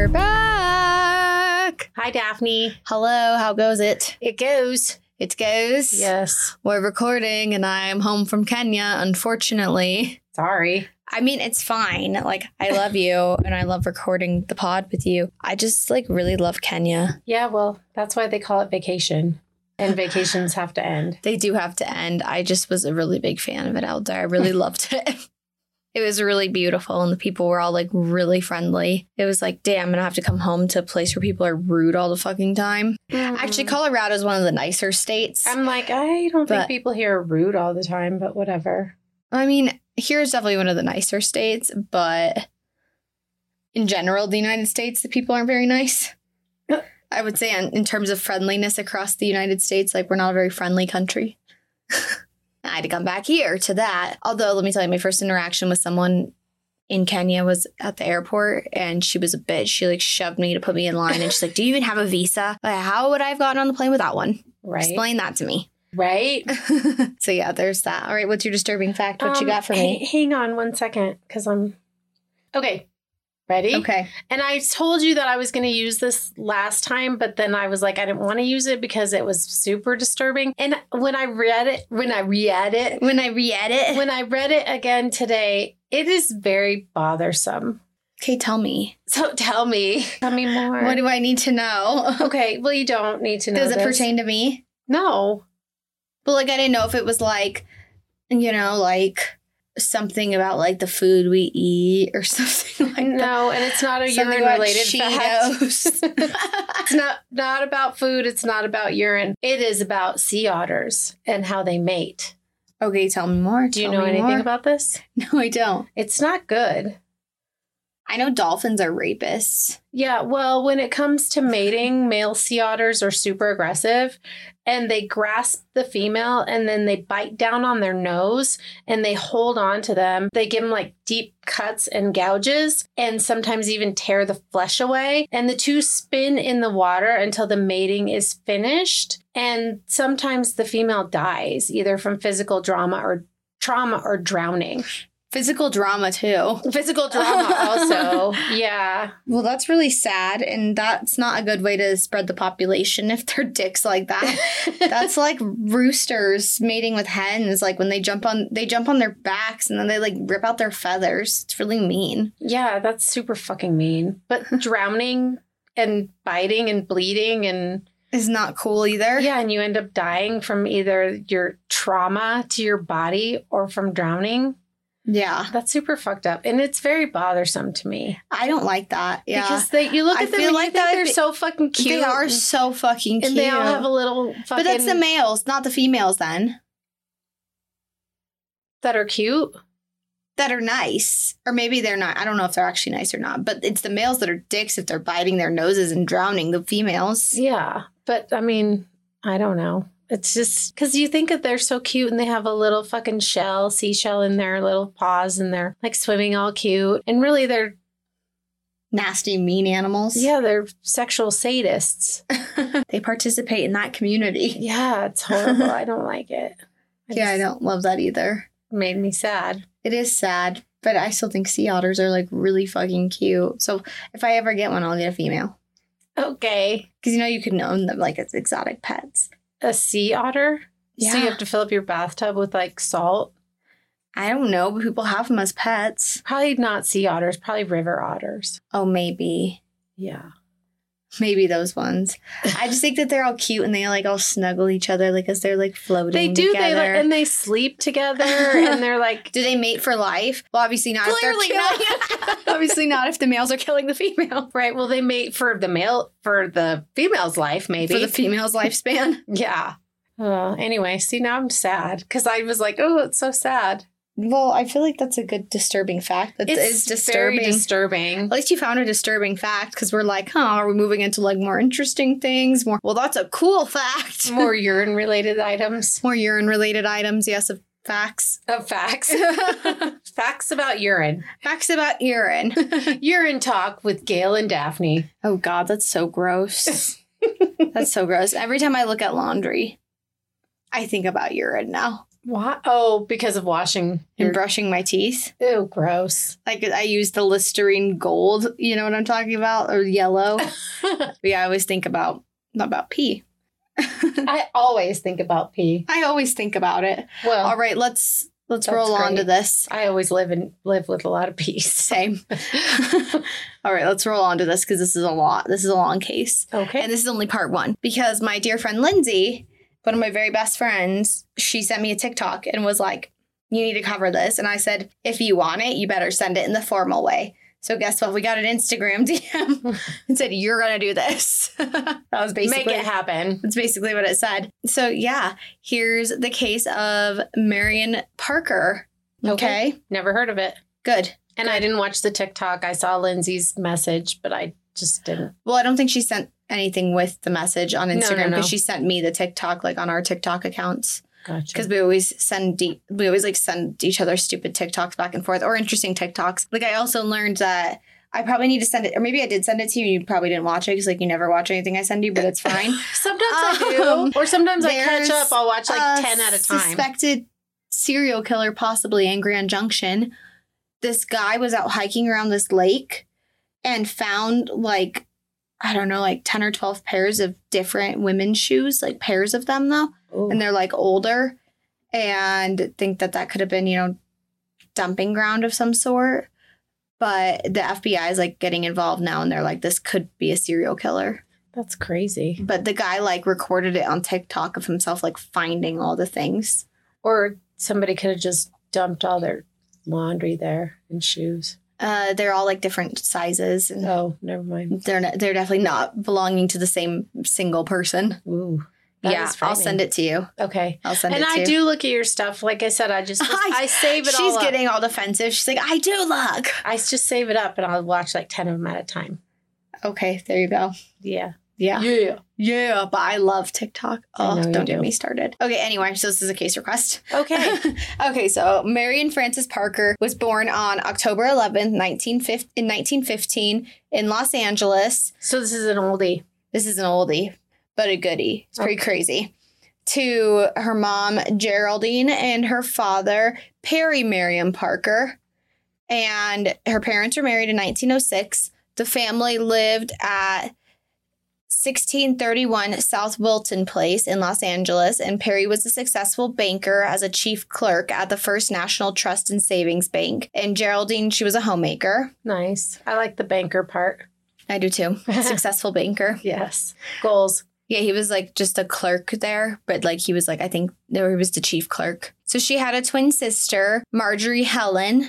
We're back. Hi, Daphne. Hello, how goes it? It goes. It goes. Yes. We're recording and I'm home from Kenya, unfortunately. Sorry. I mean, it's fine. Like, I love you and I love recording the pod with you. I just, really love Kenya. Yeah, well, that's why they call it vacation. And vacations have to end. They do have to end. I just was a really big fan of it out there. I really loved it. It was really beautiful and the people were all really friendly. It was damn, I'm gonna have to come home to a place where people are rude all the fucking time. Actually, Colorado is one of the nicer states. I'm I don't think people here are rude all the time, but whatever. I mean, here's definitely one of the nicer states, but in general, the United States, the people aren't very nice. I would say in terms of friendliness across the United States, we're not a very friendly country. I had to come back here to that. Although, let me tell you, my first interaction with someone in Kenya was at the airport, and she was a bitch. She shoved me to put me in line, and she's like, "Do you even have a visa? How would I have gotten on the plane without one? Right. Explain that to me." Right. So yeah, there's that. All right, what's your disturbing fact? What you got for me? Hang on one second, because I'm... Okay. Ready? Okay. And I told you that I was going to use this last time, but then I was I didn't want to use it because it was super disturbing. And when I read it again today, it is very bothersome. Okay, tell me. So tell me more. What do I need to know? Okay, well, you don't need to know. Does it pertain to me? No. But I didn't know if it was something about the food we eat or something like that. No, and it's not a urine related fact. It's not about food. It's not about urine. It is about sea otters and how they mate. Okay, tell me more. Do you know anything about this? No, I don't. It's not good. I know dolphins are rapists. Yeah, well, when it comes to mating, male sea otters are super aggressive and they grasp the female and then they bite down on their nose and they hold on to them. They give them deep cuts and gouges and sometimes even tear the flesh away. And the two spin in the water until the mating is finished. And sometimes the female dies either from physical trauma or drowning. Physical drama, too. Physical drama also. Yeah. Well, that's really sad. And that's not a good way to spread the population if they're dicks like that. That's like roosters mating with hens. When they jump on their backs and then they rip out their feathers. It's really mean. Yeah, that's super fucking mean. But drowning and biting and bleeding and... is not cool either. Yeah, and you end up dying from either your trauma to your body or from drowning. Yeah. That's super fucked up. And it's very bothersome to me. I don't like that. Yeah. Because you look at them and you think they're so fucking cute. They are so fucking cute. And they all have a little fucking... But that's the males, not the females then. That are cute? That are nice. Or maybe they're not. I don't know if they're actually nice or not. But it's the males that are dicks if they're biting their noses and drowning the females. Yeah. But, I mean, I don't know. It's just because you think that they're so cute and they have a little fucking seashell in their little paws and they're swimming all cute. And really they're nasty, mean animals. Yeah, they're sexual sadists. They participate in that community. Yeah, it's horrible. I don't like it. I don't love that either. Made me sad. It is sad, but I still think sea otters are really fucking cute. So if I ever get one, I'll get a female. Okay. Because you can own them as exotic pets. A sea otter? Yeah. So you have to fill up your bathtub with salt? I don't know, but people have them as pets. Probably not sea otters, probably river otters. Oh, maybe. Yeah. Maybe those ones. I just think that they're all cute and they all snuggle each other as they're floating They do, together. and they sleep together and they're do they mate for life? Well, obviously not. Clearly not. Obviously not if the males are killing the female. Right. Well, they mate for the female's life, maybe. For the female's lifespan. Yeah. Anyway, see, now I'm sad because I was oh, it's so sad. Well, I feel that's a good disturbing fact. It's disturbing. Very disturbing. At least you found a disturbing fact because we're are we moving into more interesting things? Well, that's a cool fact. More urine-related items. More urine-related items, yes, of facts. Of facts. Facts about urine. Facts about urine. Urine talk with Gail and Daphne. Oh, God, that's so gross. That's so gross. Every time I look at laundry, I think about urine now. Why? Oh, because of washing and brushing my teeth. Ew, gross. Like I use the Listerine Gold, you know what I'm talking about? Or yellow. But yeah, I always think about pee. I always think about pee. I always think about it. Well, all right, let's roll on to this. I always live with a lot of peas. Same. All right, let's roll on to this because this is a lot. This is a long case. Okay. And this is only part 1 because my dear friend Lindsay, one of my very best friends, she sent me a TikTok and was like, you need to cover this. And I said, if you want it, you better send it in the formal way. So guess what? We got an Instagram DM and said, you're going to do this. That was basically... Make it happen. That's basically what it said. So yeah, here's the case of Marion Parker. Okay. Never heard of it. Good. And I didn't watch the TikTok. I saw Lindsay's message, but I just didn't. Well, I don't think she sent anything with the message on Instagram because No. she sent me the TikTok like on our TikTok accounts. Gotcha. Because we always send each other stupid TikToks back and forth or interesting TikToks. Like I also learned that I probably need to send it, or maybe I did send it to you. You probably didn't watch it because like you never watch anything I send you, but it's fine. Sometimes I do, or sometimes I catch up. I'll watch like 10 at a time. Suspected serial killer, possibly in Grand Junction. This guy was out hiking around this lake and found like, I don't know, like 10 or 12 pairs of different women's shoes, like pairs of them though. Ooh. And they're like older and think that could have been, you know, dumping ground of some sort. But the FBI is like getting involved now and they're like, this could be a serial killer. That's crazy. But the guy like recorded it on TikTok of himself like finding all the things. Or somebody could have just dumped all their laundry there and shoes. They're all like different sizes. And Oh, never mind. they're definitely not belonging to the same single person. Ooh. That Yeah, is I'll frightening. send it to you. Okay. I'll send And it to I you. do look at your stuff. Like I said, I save it all She's up. getting all defensive. She's like, I do look. I just save it up and I'll watch like 10 of them at a time. Okay, there you go. Yeah. Yeah. Yeah. Yeah, but I love TikTok. I Oh, know you don't get do. me started. Okay, anyway, so this is a case request. Okay. Okay, so Marion Frances Parker was born on October 11th, 1915 in Los Angeles. So this is an oldie. This is an oldie, but a goodie. It's pretty crazy. To her mom, Geraldine, and her father, Perry Marion Parker. And her parents were married in 1906. The family lived at 1631 South Wilton Place in Los Angeles, and Perry was a successful banker as a chief clerk at the First National Trust and Savings Bank. And Geraldine, she was a homemaker. Nice. I like the banker part. I do too. Successful banker. Yes. Goals. Yeah, he was like just a clerk there, but like he was like, I think he was the chief clerk. So she had a twin sister, Marjorie Helen,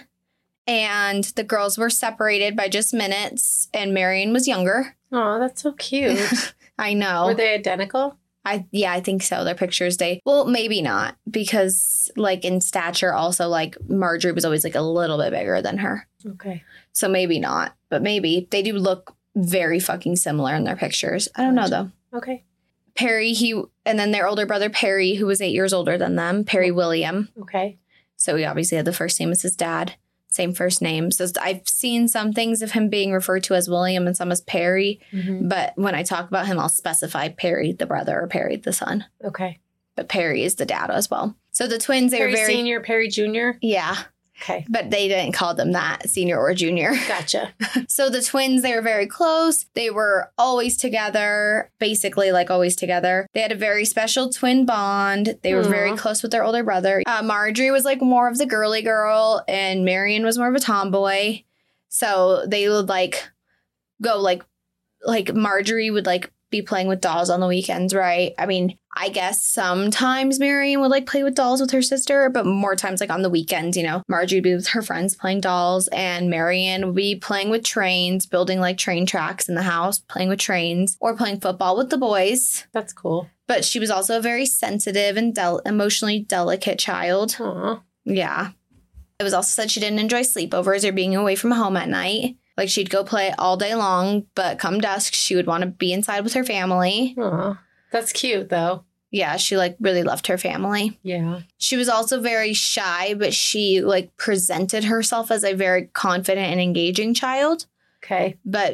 and the girls were separated by just minutes, and Marion was younger. Oh, that's so cute. I know. Were they identical? I think so. Their pictures, well, maybe not, because like in stature also, like Marjorie was always like a little bit bigger than her. Okay. So maybe not, but maybe. They do look very fucking similar in their pictures. I don't know though. Okay. Perry, and then their older brother Perry, who was 8 years older than them, Perry William. Okay. So he obviously had the first name as his dad, same first name. So I've seen some things of him being referred to as William and some as Perry. Mm-hmm. But when I talk about him, I'll specify Perry the brother or Perry the son. Okay. But Perry is the dad as well. So the twins, they Perry were very... Senior, Perry Junior. Yeah. Okay. But they didn't call them that, senior or junior. Gotcha. So the twins, they were very close. They were always together, basically like always together. They had a very special twin bond. They were very Aw. close with their older brother. Marjorie was like more of the girly girl and Marion was more of a tomboy. So they would like go like Marjorie would like be playing with dolls on the weekends, right? I mean, I guess sometimes Marion would like play with dolls with her sister, but more times like on the weekends, you know, Marjorie would be with her friends playing dolls and Marion would be playing with trains, building like train tracks in the house, playing with trains or playing football with the boys. That's cool. But she was also a very sensitive and emotionally delicate child. Aw. Yeah. It was also said she didn't enjoy sleepovers or being away from home at night. Like she'd go play all day long, but come dusk, she would want to be inside with her family. Aw. That's cute though. Yeah, she like really loved her family. Yeah. She was also very shy, but she like presented herself as a very confident and engaging child. Okay. But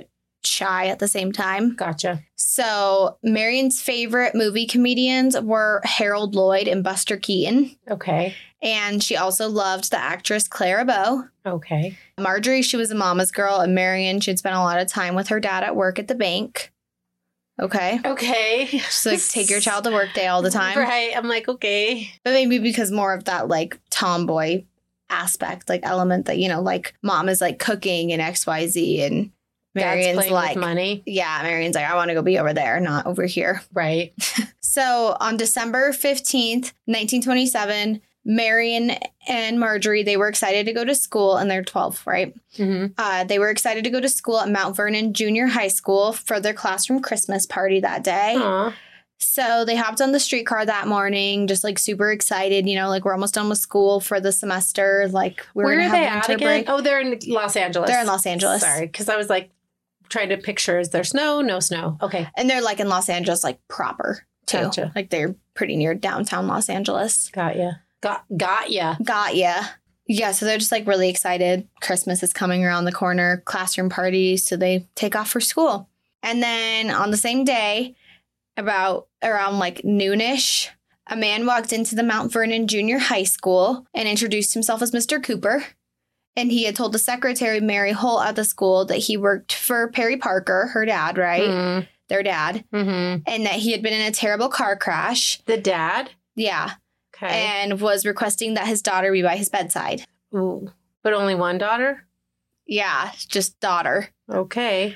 shy at the same time. Gotcha. So Marion's favorite movie comedians were Harold Lloyd and Buster Keaton. Okay. And she also loved the actress Clara Bow. Okay. Marjorie, she was a mama's girl. And Marion, she'd spent a lot of time with her dad at work at the bank. Okay. Okay. Just like take your child to work day all the time. Right. I'm like, okay. But maybe because more of that like tomboy aspect, like element that, you know, like mom is like cooking and XYZ and Marion's Dad's playing like, with money. yeah, Marion's like, I want to go be over there, not over here. Right. So on December 15th, 1927, Marion and Marjorie, they were excited to go to school, and they're 12, right? Mm-hmm. They were excited to go to school at Mount Vernon Junior High School for their classroom Christmas party that day. Aw. So they hopped on the streetcar that morning, just like super excited, you know, like we're almost done with school for the semester. Like we're Where gonna are have they at winter again? break. Oh, they're in Los Angeles. They're in Los Angeles. Sorry, because I was like trying to picture, is there snow? No snow. Okay. And they're like in Los Angeles, like proper too. Gotcha. Like they're pretty near downtown Los Angeles. Got ya. Got ya. Got ya. Yeah, so they're just like really excited. Christmas is coming around the corner, classroom party, so they take off for school. And then on the same day, around like noonish, a man walked into the Mount Vernon Junior High School and introduced himself as Mr. Cooper. And he had told the secretary, Mary Holt, at the school that he worked for Perry Parker, her dad, right? Mm. Their dad. Mm-hmm. And that he had been in a terrible car crash. The dad? Yeah. Okay. And was requesting that his daughter be by his bedside. Ooh. But only one daughter? Yeah, just daughter. Okay.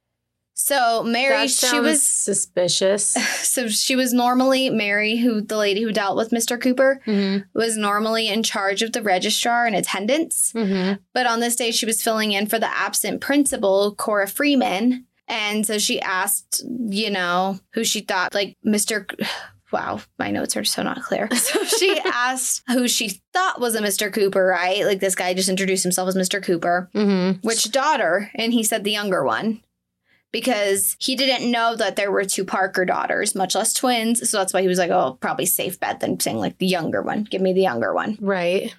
So Mary, That she sounds was suspicious. so she was normally Mary, the lady who dealt with Mr. Cooper, Mm-hmm. was normally in charge of the registrar and attendance. Mm-hmm. But on this day, she was filling in for the absent principal, Cora Freeman. And so she asked, you know, who she thought, like Mr. Wow, my notes are so not clear. So she asked who she thought was a Mr. Cooper, right? Like this guy just introduced himself as Mr. Cooper. Mm-hmm. Which daughter? And he said the younger one. Because he didn't know that there were two Parker daughters, much less twins. So that's why he was like, oh, probably safe bet than saying like the younger one. Give me the younger one. Right.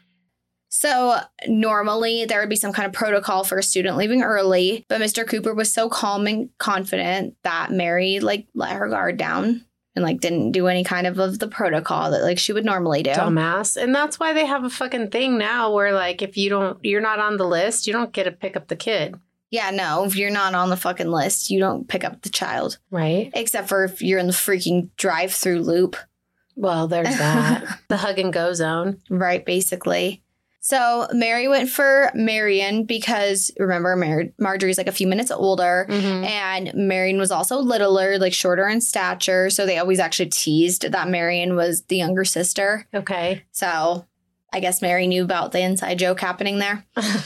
So normally there would be some kind of protocol for a student leaving early. But Mr. Cooper was so calm and confident that Mary like let her guard down and like didn't do any kind of the protocol that like she would normally do. Dumbass. And that's why they have a fucking thing now where like if you're not on the list, you don't get to pick up the kid. Yeah, no, if you're not on the fucking list, you don't pick up the child. Right. Except for if you're in the freaking drive-through loop. Well, there's that. The hug and go zone. Right, basically. So Mary went for Marion because, remember, Marjorie's like a few minutes older. Mm-hmm. And Marion was also littler, like shorter in stature. So they always actually teased that Marion was the younger sister. Okay. So I guess Mary knew about the inside joke happening there.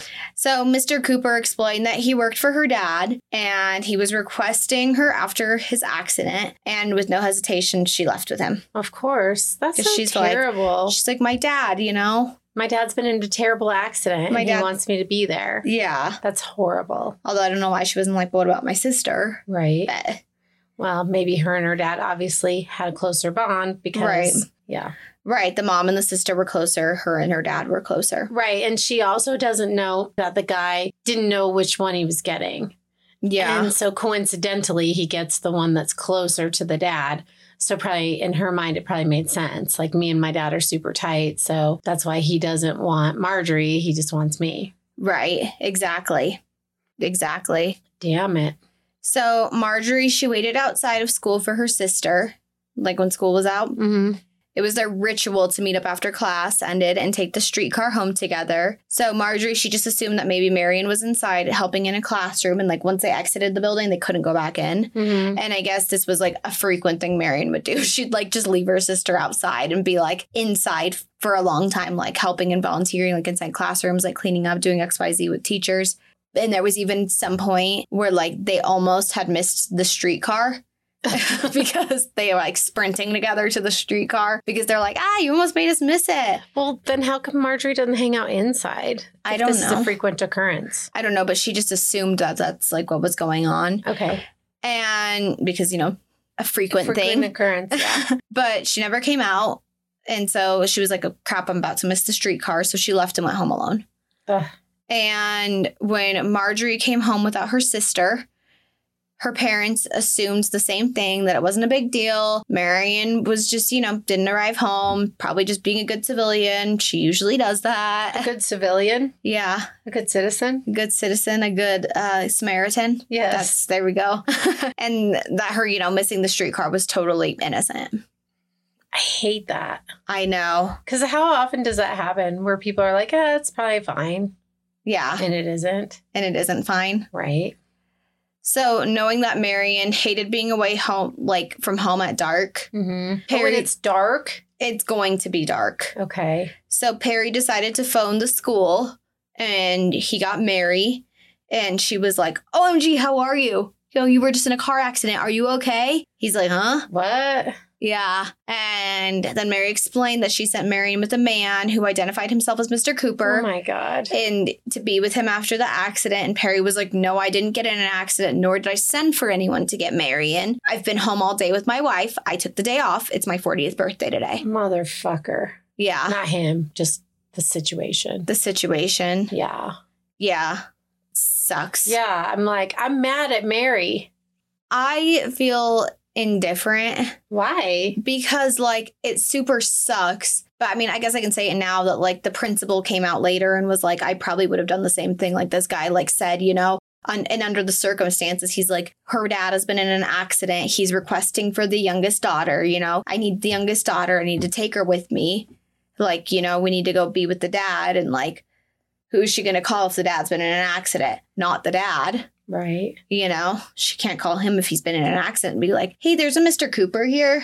So Mr. Cooper explained that he worked for her dad and he was requesting her after his accident. And with no hesitation, she left with him. Of course. That's 'Cause so she's like- terrible. She's like, my dad, you know? My dad's been in a terrible accident My and he dad- wants me to be there. Yeah. That's horrible. Although I don't know why she wasn't like, what about my sister? Right. But, Well, maybe her and her dad obviously had a closer bond because, Right. yeah. right. The mom and the sister were closer. Her and her dad were closer. Right. And she also doesn't know that the guy didn't know which one he was getting. Yeah. And so coincidentally, he gets the one that's closer to the dad. So probably in her mind, it probably made sense. Like me and my dad are super tight. So that's why he doesn't want Marjorie. He just wants me. Right. Exactly. Exactly. Damn it. So Marjorie, she waited outside of school for her sister, like when school was out. Mm-hmm. It was their ritual to meet up after class ended and take the streetcar home together. So Marjorie, she just assumed that maybe Marion was inside helping in a classroom. And like once they exited the building, they couldn't go back in. Mm-hmm. And I guess this was like a frequent thing Marion would do. She'd like just leave her sister outside and be like inside for a long time, like helping and volunteering, like inside classrooms, like cleaning up, doing XYZ with teachers. And there was even some point where like they almost had missed the streetcar. Because they were like sprinting together to the streetcar because they're like, you almost made us miss it. Well, then how come Marjorie doesn't hang out inside? I if don't this is know. a frequent occurrence. I don't know, but she just assumed that that's like what was going on. Okay. And because, you know, a frequent thing. Occurrence, yeah. But she never came out. And so she was like, oh, crap, I'm about to miss the streetcar. So she left and went home alone. Ugh. And when Marjorie came home without her sister, Her parents assumed the same thing, that it wasn't a big deal. Marion was just, didn't arrive home, probably just being a good civilian. She usually does that. A good civilian? Yeah. A good citizen? A good citizen, a good Samaritan. Yes. There we go. And that her, missing the streetcar was totally innocent. I hate that. I know. Because how often does that happen where people are like, it's probably fine. Yeah. And it isn't. And it isn't fine. Right. So knowing that Marion hated being away from home at dark. Mm-hmm. Perry, when it's dark? It's going to be dark. Okay. So Perry decided to phone the school and he got Mary and she was like, OMG, how are you? You were just in a car accident. Are you okay? He's like, huh? What? Yeah. And then Mary explained that she sent Marion with a man who identified himself as Mr. Cooper. Oh, my God. And to be with him after the accident. And Perry was like, no, I didn't get in an accident, nor did I send for anyone to get Marion. I've been home all day with my wife. I took the day off. It's my 40th birthday today. Motherfucker. Yeah. Not him, just the situation. The situation. Yeah. Yeah. Sucks. Yeah. I'm like, I'm mad at Mary. I feel indifferent. Why? Because, it super sucks. But, I mean, I guess I can say it now that, the principal came out later and was like, I probably would have done the same thing. Like, this guy, said, and under the circumstances, he's like, her dad has been in an accident. He's requesting for the youngest daughter, I need the youngest daughter. I need to take her with me. We need to go be with the dad. And, who's she going to call if the dad's been in an accident? Not the dad. Right. She can't call him if he's been in an accident and be like, hey, there's a Mr. Cooper here.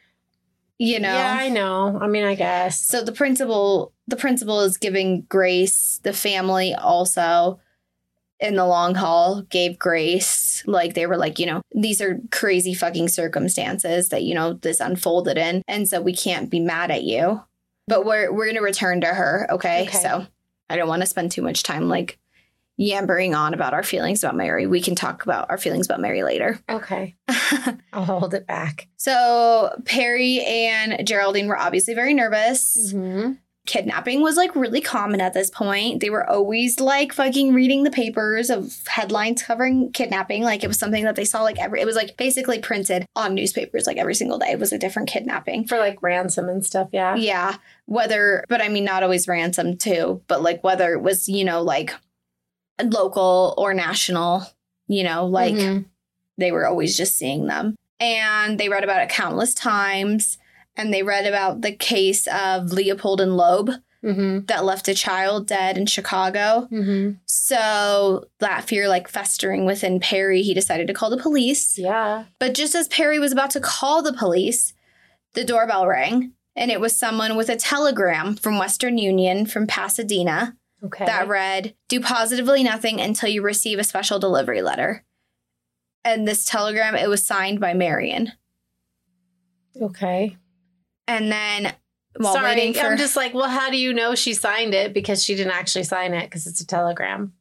Yeah, I know. I mean, I guess. So the principal is giving grace. The family also, in the long haul, gave grace. They were like, these are crazy fucking circumstances that, this unfolded in. And so we can't be mad at you. But we're going to return to her. Okay. So I don't want to spend too much time yammering on about our feelings about Mary. We can talk about our feelings about Mary later. Okay. I'll hold it back. So Perry and Geraldine were obviously very nervous. Mm-hmm. Kidnapping was really common at this point. They were always fucking reading the papers of headlines covering kidnapping. It was something that they saw it was basically printed on newspapers every single day. It was a different kidnapping. For ransom and stuff, yeah. Yeah. But I mean, not always ransom too, but whether it was, local or national, Mm-hmm. they were always just seeing them. And they read about it countless times. And they read about the case of Leopold and Loeb mm-hmm. that left a child dead in Chicago. Mm-hmm. So that fear festering within Perry, he decided to call the police. Yeah. But just as Perry was about to call the police, the doorbell rang. And it was someone with a telegram from Western Union from Pasadena. Okay. That read, do positively nothing until you receive a special delivery letter. And this telegram, it was signed by Marion. Okay. And then while Sorry, waiting for... I'm just well, how do you know she signed it? Because she didn't actually sign it because it's a telegram.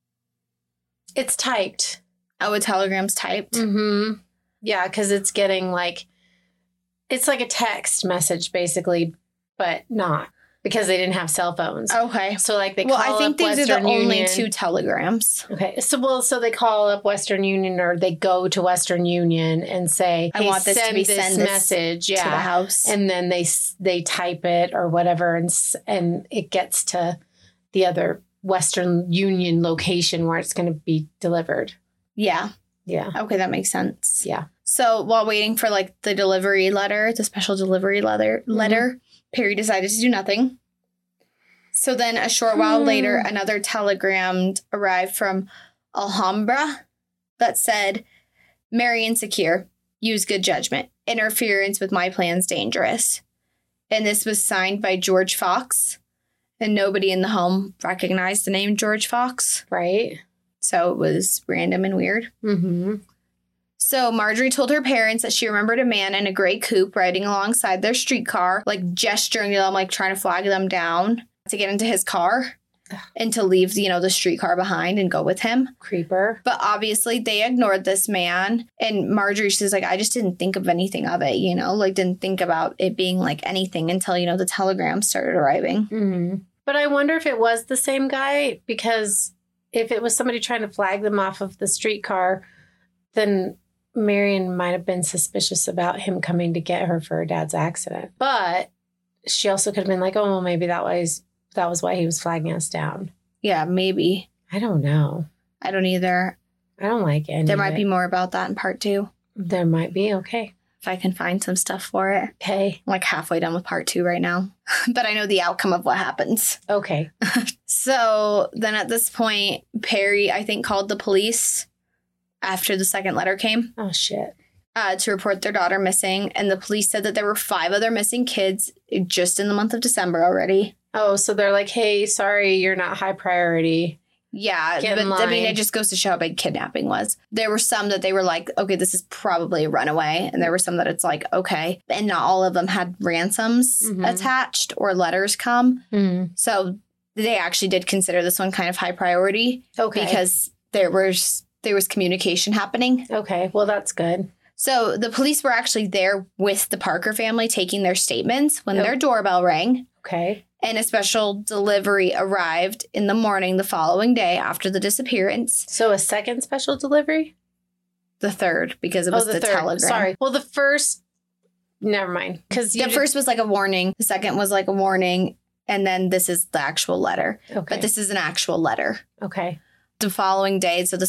It's typed. Oh, a telegram's typed? Mm-hmm. Yeah, because it's getting it's like a text message basically, but not. Because they didn't have cell phones. Okay. So they well, call I think up these Western are the only Union. 2 telegrams. Okay. So they call up Western Union or they go to Western Union and say, hey, I want this to be send this message to the house. And then they type it or whatever and it gets to the other Western Union location where it's going to be delivered. Yeah. Yeah. Okay, that makes sense. Yeah. So while waiting for the delivery letter, the special delivery letter, Perry decided to do nothing. So then a short while later, another telegram arrived from Alhambra that said, Marion secure. Use good judgment. Interference with my plans dangerous. And this was signed by George Fox. And nobody in the home recognized the name George Fox. Right. So it was random and weird. Mm-hmm. So Marjorie told her parents that she remembered a man in a gray coupe riding alongside their streetcar, gesturing to them, trying to flag them down to get into his car and to leave, the streetcar behind and go with him. Creeper. But obviously they ignored this man. And Marjorie, she's like, I just didn't think of anything of it, didn't think about it being anything until, the telegram started arriving. Mm-hmm. But I wonder if it was the same guy, because if it was somebody trying to flag them off of the streetcar, then Marion might have been suspicious about him coming to get her for her dad's accident. But she also could have been like, oh, well, maybe that was why he was flagging us down. Yeah, maybe. I don't know. I don't either. I don't like it. There might be more about that in part 2. There might be. Okay. If I can find some stuff for it. Okay. I'm like halfway done with part 2 right now. But I know the outcome of what happens. Okay. So then at this point, Perry, I think, called the police after the second letter came. Oh, shit. To report their daughter missing. And the police said that there were 5 other missing kids just in the month of December already. Oh, so they're like, hey, sorry, you're not high priority. Yeah, Get in but I mean, line. it just goes to show how big kidnapping was. There were some that they were like, okay, this is probably a runaway. And there were some that it's like, okay. And not all of them had ransoms attached or letters come. So they actually did consider this one kind of high priority. Okay. Because there was communication happening. Okay. Well, that's good. So the police were actually there with the Parker family taking their statements when their doorbell rang. Okay. And a special delivery arrived in the morning the following day after the disappearance. So a second special delivery? The third, because it was the third. telegram. Sorry. Well, the first, never mind. Because The first was like a warning. The second was like a warning. And then this is the actual letter. Okay. But this is an actual letter. Okay. The following day, so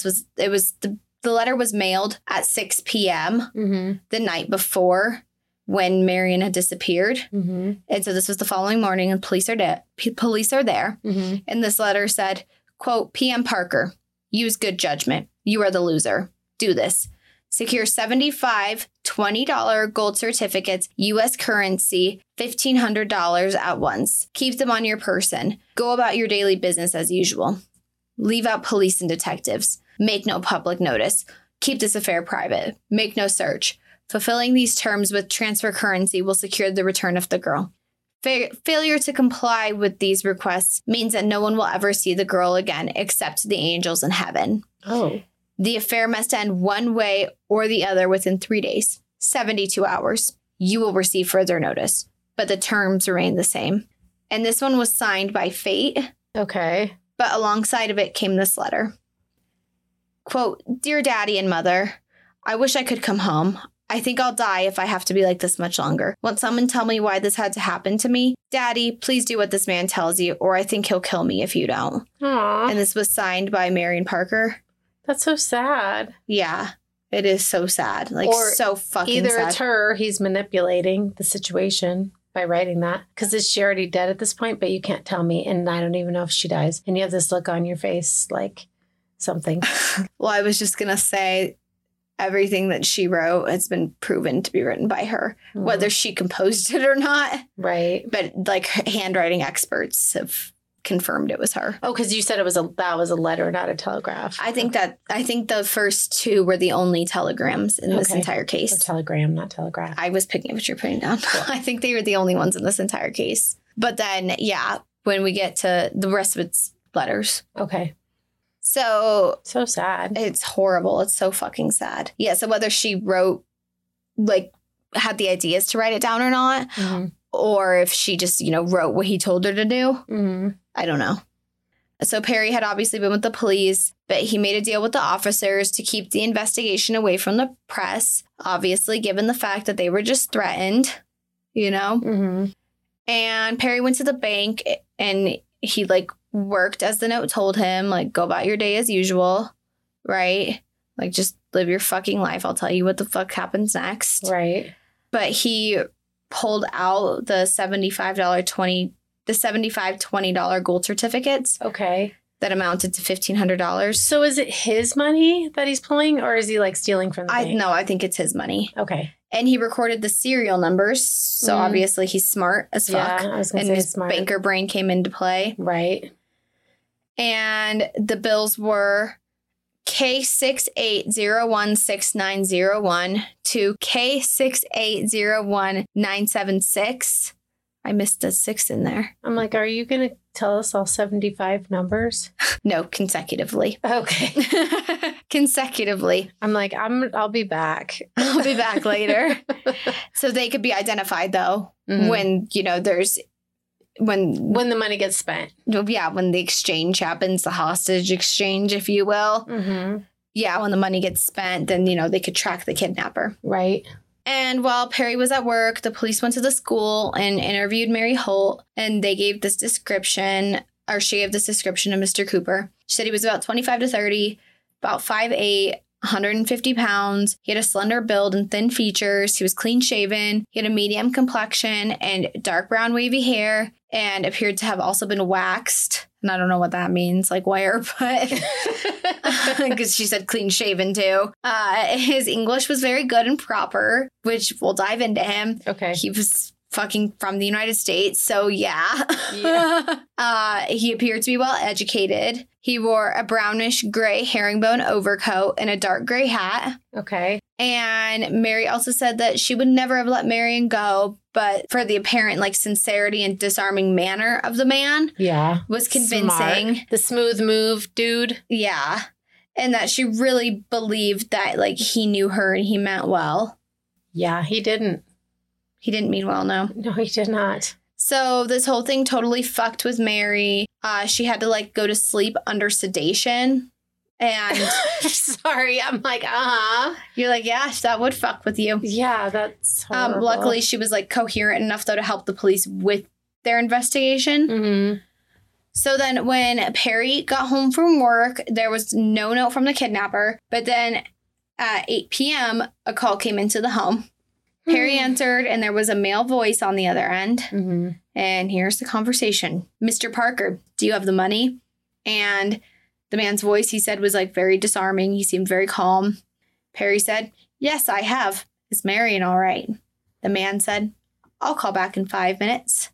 the letter was mailed at 6 p.m. The night before when Marion had disappeared. And so this was the following morning and police are there. And this letter said, quote, PM Parker, use good judgment. You are the loser. Do this. Secure 75 $20 gold certificates, U.S. currency, $1,500 at once. Keep them on your person. Go about your daily business as usual. Leave out police and detectives. Make no public notice. Keep this affair private. Make no search. Fulfilling these terms with transfer currency will secure the return of the girl. Failure to comply with these requests means that no one will ever see the girl again except the angels in heaven. Oh. The affair must end one way or the other within 3 days, 72 hours. You will receive further notice, but the terms remain the same. And this one was signed by Fate. Okay. But alongside of it came this letter. Quote, Dear Daddy and Mother, I wish I could come home. I think I'll die if I have to be like this much longer. Won't someone tell me why this had to happen to me? Daddy, please do what this man tells you, or I think he'll kill me if you don't. Aww. And this was signed by Marion Parker. That's so sad. Yeah, it is so sad. Like, Or so fucking Either sad. it's her, he's manipulating the situation by writing that. Because is she already dead at this point? But you can't tell me. And I don't even know if she dies. And you have this look on your face like something. Well, I was just going to say everything that she wrote has been proven to be written by her, whether she composed it or not. Right. But like handwriting experts have confirmed it was her. Oh, because you said that was a letter, not a telegraph. I think the first 2 were the only telegrams in this entire case. Or telegram, not telegraph. I was picking up what you're putting down. I think they were the only ones in this entire case. But then, yeah, when we get to the rest of its letters. Okay. So sad. it's horrible. It's so fucking sad. Yeah. So whether she wrote, like, had the ideas to write it down or not, or if she just, wrote what he told her to do, I don't know. So Perry had obviously been with the police, but he made a deal with the officers to keep the investigation away from the press, obviously, given the fact that they were just threatened, And Perry went to the bank and he, like, worked as the note told him, like, go about your day as usual, right? Like, just live your fucking life. I'll tell you what the fuck happens next. Right. But he pulled out the $75 $20 gold certificates. Okay. That amounted to $1,500. So is it his money that he's pulling, or is he like stealing from the bank? No, I think it's his money. Okay. And he recorded the serial numbers. So obviously he's smart as fuck. Yeah, I was going to and say his smart. banker brain came into play. Right. And the bills were K68016901 to K6801976. I missed a 6 in there. I'm like, are you going to tell us all 75 numbers? No, consecutively. Okay. Consecutively. I'm like, I'll be back. I'll be back later. So they could be identified, though, when, when the money gets spent. Yeah, when the exchange happens, the hostage exchange, if you will. Yeah, when the money gets spent, then, they could track the kidnapper. Right. And while Perry was at work, the police went to the school and interviewed Mary Holt, and they gave this description, or she gave this description of Mr. Cooper. She said he was about 25 to 30, about 5'8", 150 pounds. He had a slender build and thin features. He was clean shaven. He had a medium complexion and dark brown wavy hair, and appeared to have also been waxed. And I don't know what that means, like where, but because she said clean shaven too. His English was very good and proper, which we'll dive into him. Okay. He was fucking from the United States, so yeah. He appeared to be well educated. He wore a brownish gray herringbone overcoat and a dark gray hat. Okay. And Mary also said that she would never have let Marion go, but for the apparent sincerity and disarming manner of the man. Yeah. Was convincing. Smart. The smooth move, dude. Yeah. And that she really believed that he knew her and he meant well. Yeah, he didn't. He didn't mean well, no. No, he did not. So this whole thing totally fucked with Mary. She had to go to sleep under sedation. And sorry, I'm like, you're like, yeah, that would fuck with you. Yeah, that's horrible. Luckily, she was coherent enough though to help the police with their investigation. Mm-hmm. So then when Perry got home from work, there was no note from the kidnapper. But then at 8 p.m., a call came into the home. Perry answered, and there was a male voice on the other end. Mm-hmm. And here's the conversation. Mr. Parker, do you have the money? And the man's voice, he said, was very disarming. He seemed very calm. Perry said, yes, I have. Is Marion all right? The man said, I'll call back in 5 minutes.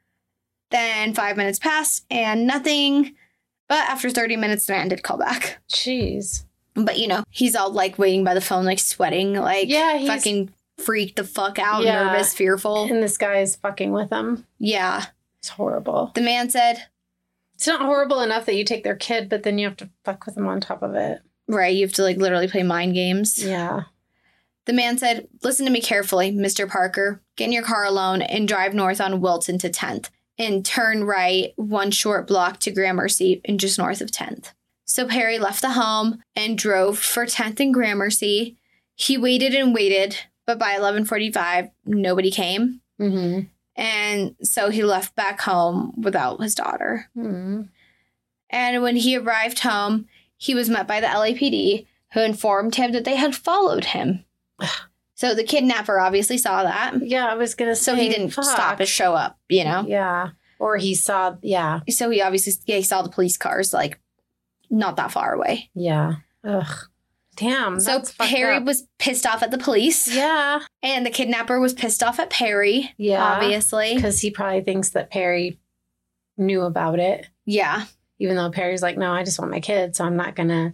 Then 5 minutes passed and nothing. But after 30 minutes, the man did call back. Jeez. But, he's all waiting by the phone, sweating, yeah, he's fucking freaked the fuck out, nervous, fearful. And this guy is fucking with him. Yeah. It's horrible. The man said, it's not horrible enough that you take their kid, but then you have to fuck with them on top of it. Right. You have to literally play mind games. Yeah. The man said, listen to me carefully, Mr. Parker. Get in your car alone and drive north on Wilton to 10th and turn right one short block to Gramercy and just north of 10th. So Perry left the home and drove for 10th and Gramercy. He waited and waited, but by 11:45, nobody came. Mm-hmm. And so he left back home without his daughter. Mm-hmm. And when he arrived home, he was met by the LAPD, who informed him that they had followed him. So the kidnapper obviously saw that. Yeah, I was going to say. So he didn't stop and show up, Yeah. Or he saw, yeah. So he obviously, he saw the police cars, not that far away. Yeah. Ugh. Damn. So Perry was pissed off at the police. Yeah. And the kidnapper was pissed off at Perry. Yeah. Obviously. Because he probably thinks that Perry knew about it. Yeah. Even though Perry's like, no, I just want my kid. So I'm not going to,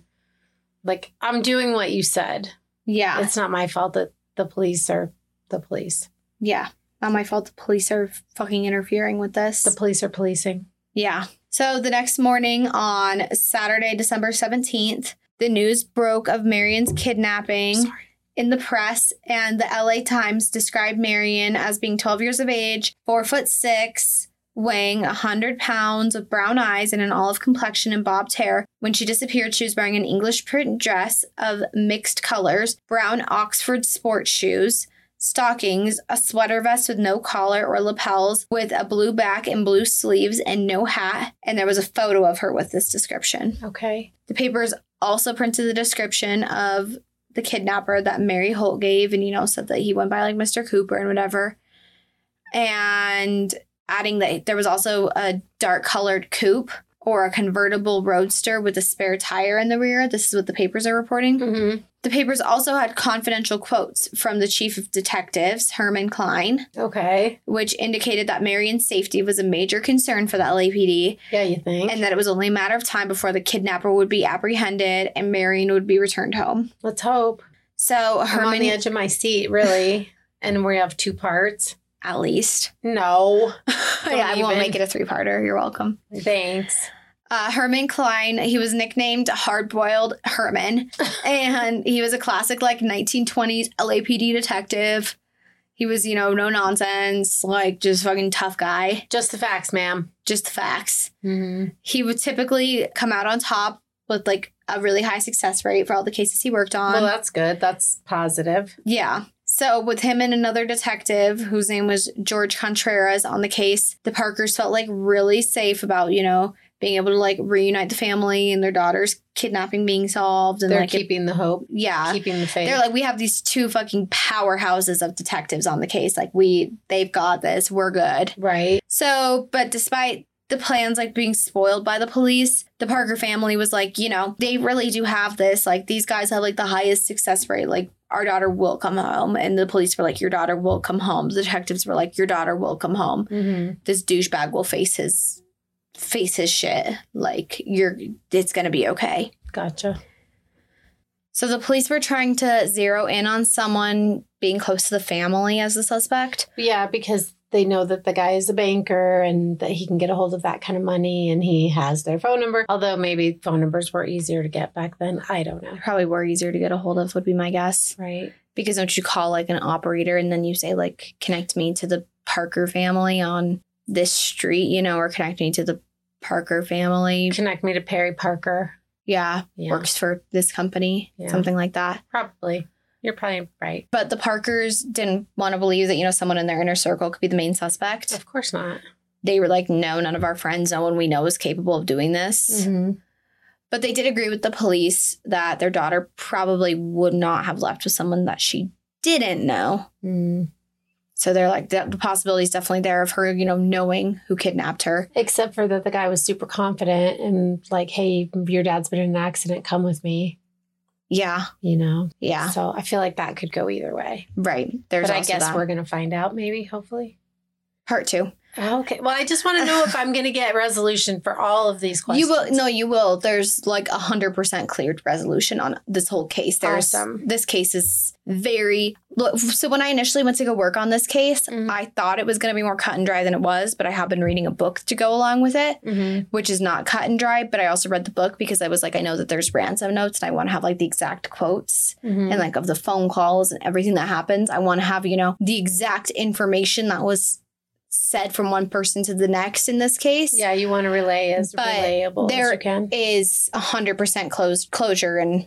I'm doing what you said. Yeah. It's not my fault that the police are the police. Yeah. Not my fault the police are fucking interfering with this. The police are policing. Yeah. So the next morning on Saturday, December 17th, the news broke of Marion's kidnapping in the press, and the LA Times described Marion as being 12 years of age, 4'6", weighing 100 pounds, with brown eyes and an olive complexion and bobbed hair. When she disappeared, she was wearing an English print dress of mixed colors, brown Oxford sports shoes, stockings, a sweater vest with no collar or lapels, with a blue back and blue sleeves, and no hat. And there was a photo of her with this description. Okay. The papers also printed the description of the kidnapper that Mary Holt gave, and, said that he went by Mr. Cooper and whatever. And adding that there was also a dark colored coupe or a convertible roadster with a spare tire in the rear. This is what the papers are reporting. Mm-hmm. The papers also had confidential quotes from the chief of detectives, Herman Klein. Okay. Which indicated that Marion's safety was a major concern for the LAPD. Yeah, you think? And that it was only a matter of time before the kidnapper would be apprehended and Marion would be returned home. Let's hope. So I'm on the edge of my seat, really. And we have 2 parts. At least. No. Yeah, I won't make it a 3-parter. You're welcome. Thanks. Herman Klein, he was nicknamed Hard-Boiled Herman. And he was a classic, 1920s LAPD detective. He was, no nonsense, just fucking tough guy. Just the facts, ma'am. Just the facts. Mm-hmm. He would typically come out on top with like a really high success rate for all the cases he worked on. Well, that's good. That's positive. Yeah. So with him and another detective whose name was George Contreras on the case, the Parkers felt like really safe about, you know, being able to like reunite the family and their daughter's kidnapping being solved. And They're like keeping the hope. Yeah. Keeping the faith. They're like, we have these two fucking powerhouses of detectives on the case. Like they've got this. We're good. Right. So, but despite the plans like being spoiled by the police, the Parker family was like, you know, they really do have this. Like these guys have like the highest success rate. Like our daughter will come home. And the police were like, your daughter will come home. The detectives were like, your daughter will come home. Mm-hmm. This douchebag will face his shit. Like it's going to be okay. Gotcha. So the police were trying to zero in on someone being close to the family as the suspect. Yeah, because they know that the guy is a banker and that he can get a hold of that kind of money and he has their phone number. Although maybe phone numbers were easier to get back then. I don't know. Probably were easier to get a hold of would be my guess. Right. Because don't you call like an operator and then you say like, connect me to the Parker family on this street, you know, or connect me to the Parker family. Connect me to Perry Parker. Yeah. Works for this company. Yeah. Something like that. Probably. You're probably right. But the Parkers didn't want to believe that, you know, someone in their inner circle could be the main suspect. Of course not. They were like, no, none of our friends, no one we know is capable of doing this. Mm-hmm. But they did agree with the police that their daughter probably would not have left with someone that she didn't know. Mm. So they're like, the possibility is definitely there of her, you know, knowing who kidnapped her. Except for that the guy was super confident and like, hey, your dad's been in an accident. Come with me. Yeah. You know? Yeah. So I feel like that could go either way. Right. There's but I also guess that. We're going to find out maybe, hopefully. Part 2. Okay. Well, I just want to know if I'm going to get resolution for all of these questions. You will. No, you will. There's like 100% cleared resolution on this whole case. Awesome. This case is very... So when I initially went to go work on this case, I thought it was going to be more cut and dry than it was, but I have been reading a book to go along with it, which is not cut and dry, but I also read the book because I was like, I know that there's ransom notes and I want to have like the exact quotes and like of the phone calls and everything that happens. I want to have, you know, the exact information that was said from one person to the next in this case. Yeah, you want to relay as relatable as you can. There is 100% closure and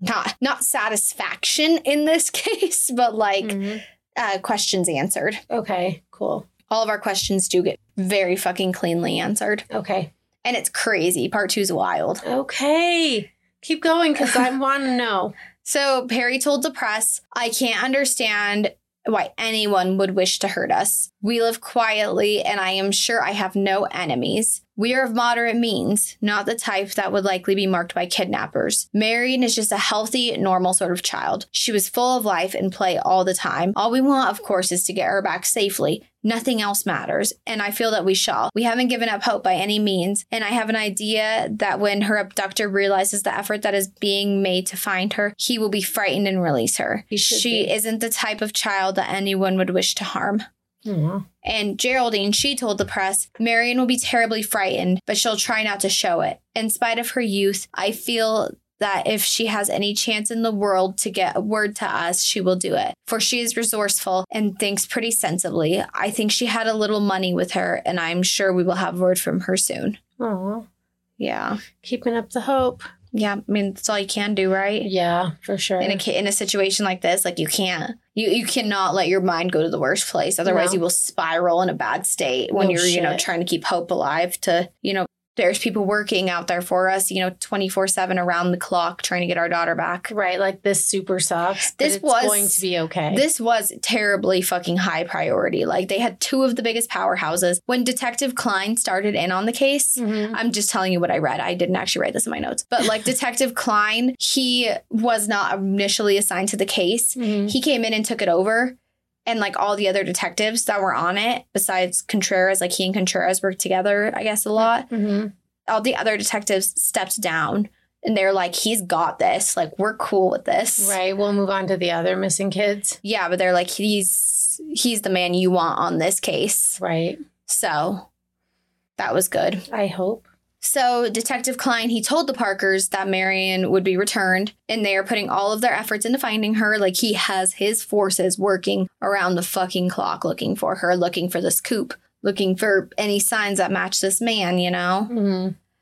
not satisfaction in this case, but like questions answered. Okay, cool. All of our questions do get very fucking cleanly answered. Okay. And it's crazy. Part 2 is wild. Okay. Keep going because I want to know. So Perry told the press, I can't understand why anyone would wish to hurt us. We live quietly, and I am sure I have no enemies. We are of moderate means, not the type that would likely be marked by kidnappers. Marion is just a healthy, normal sort of child. She was full of life and play all the time. All we want, of course, is to get her back safely. Nothing else matters, and I feel that we shall. We haven't given up hope by any means, and I have an idea that when her abductor realizes the effort that is being made to find her, he will be frightened and release her. She isn't the type of child that anyone would wish to harm. Aww. And Geraldine, she told the press, Marion will be terribly frightened, but she'll try not to show it. In spite of her youth, I feel that if she has any chance in the world to get word to us, she will do it. For she is resourceful and thinks pretty sensibly. I think she had a little money with her, and I'm sure we will have word from her soon. Aww. Yeah. Keeping up the hope. Yeah, I mean, that's all you can do, right? Yeah, for sure. In a situation like this, like you can't. You cannot let your mind go to the worst place. Otherwise, you will spiral in a bad state when you're, you know, trying to keep hope alive to, you know, there's people working out there for us, you know, 24/7 around the clock trying to get our daughter back. Right. Like this super sucks. This was going to be okay. This was terribly fucking high priority. Like they had 2 of the biggest powerhouses. When Detective Klein started in on the case, I'm just telling you what I read. I didn't actually write this in my notes. But like Detective Klein, he was not initially assigned to the case. He came in and took it over. And like all the other detectives that were on it, besides Contreras, like he and Contreras worked together, I guess, a lot. All the other detectives stepped down and they're like, he's got this. Like, we're cool with this. Right. We'll move on to the other missing kids. Yeah, but they're like, he's the man you want on this case. Right. So that was good. I hope. So Detective Klein, he told the Parkers that Marion would be returned, and they are putting all of their efforts into finding her. Like, he has his forces working around the fucking clock looking for her, looking for the scoop, looking for any signs that match this man, you know?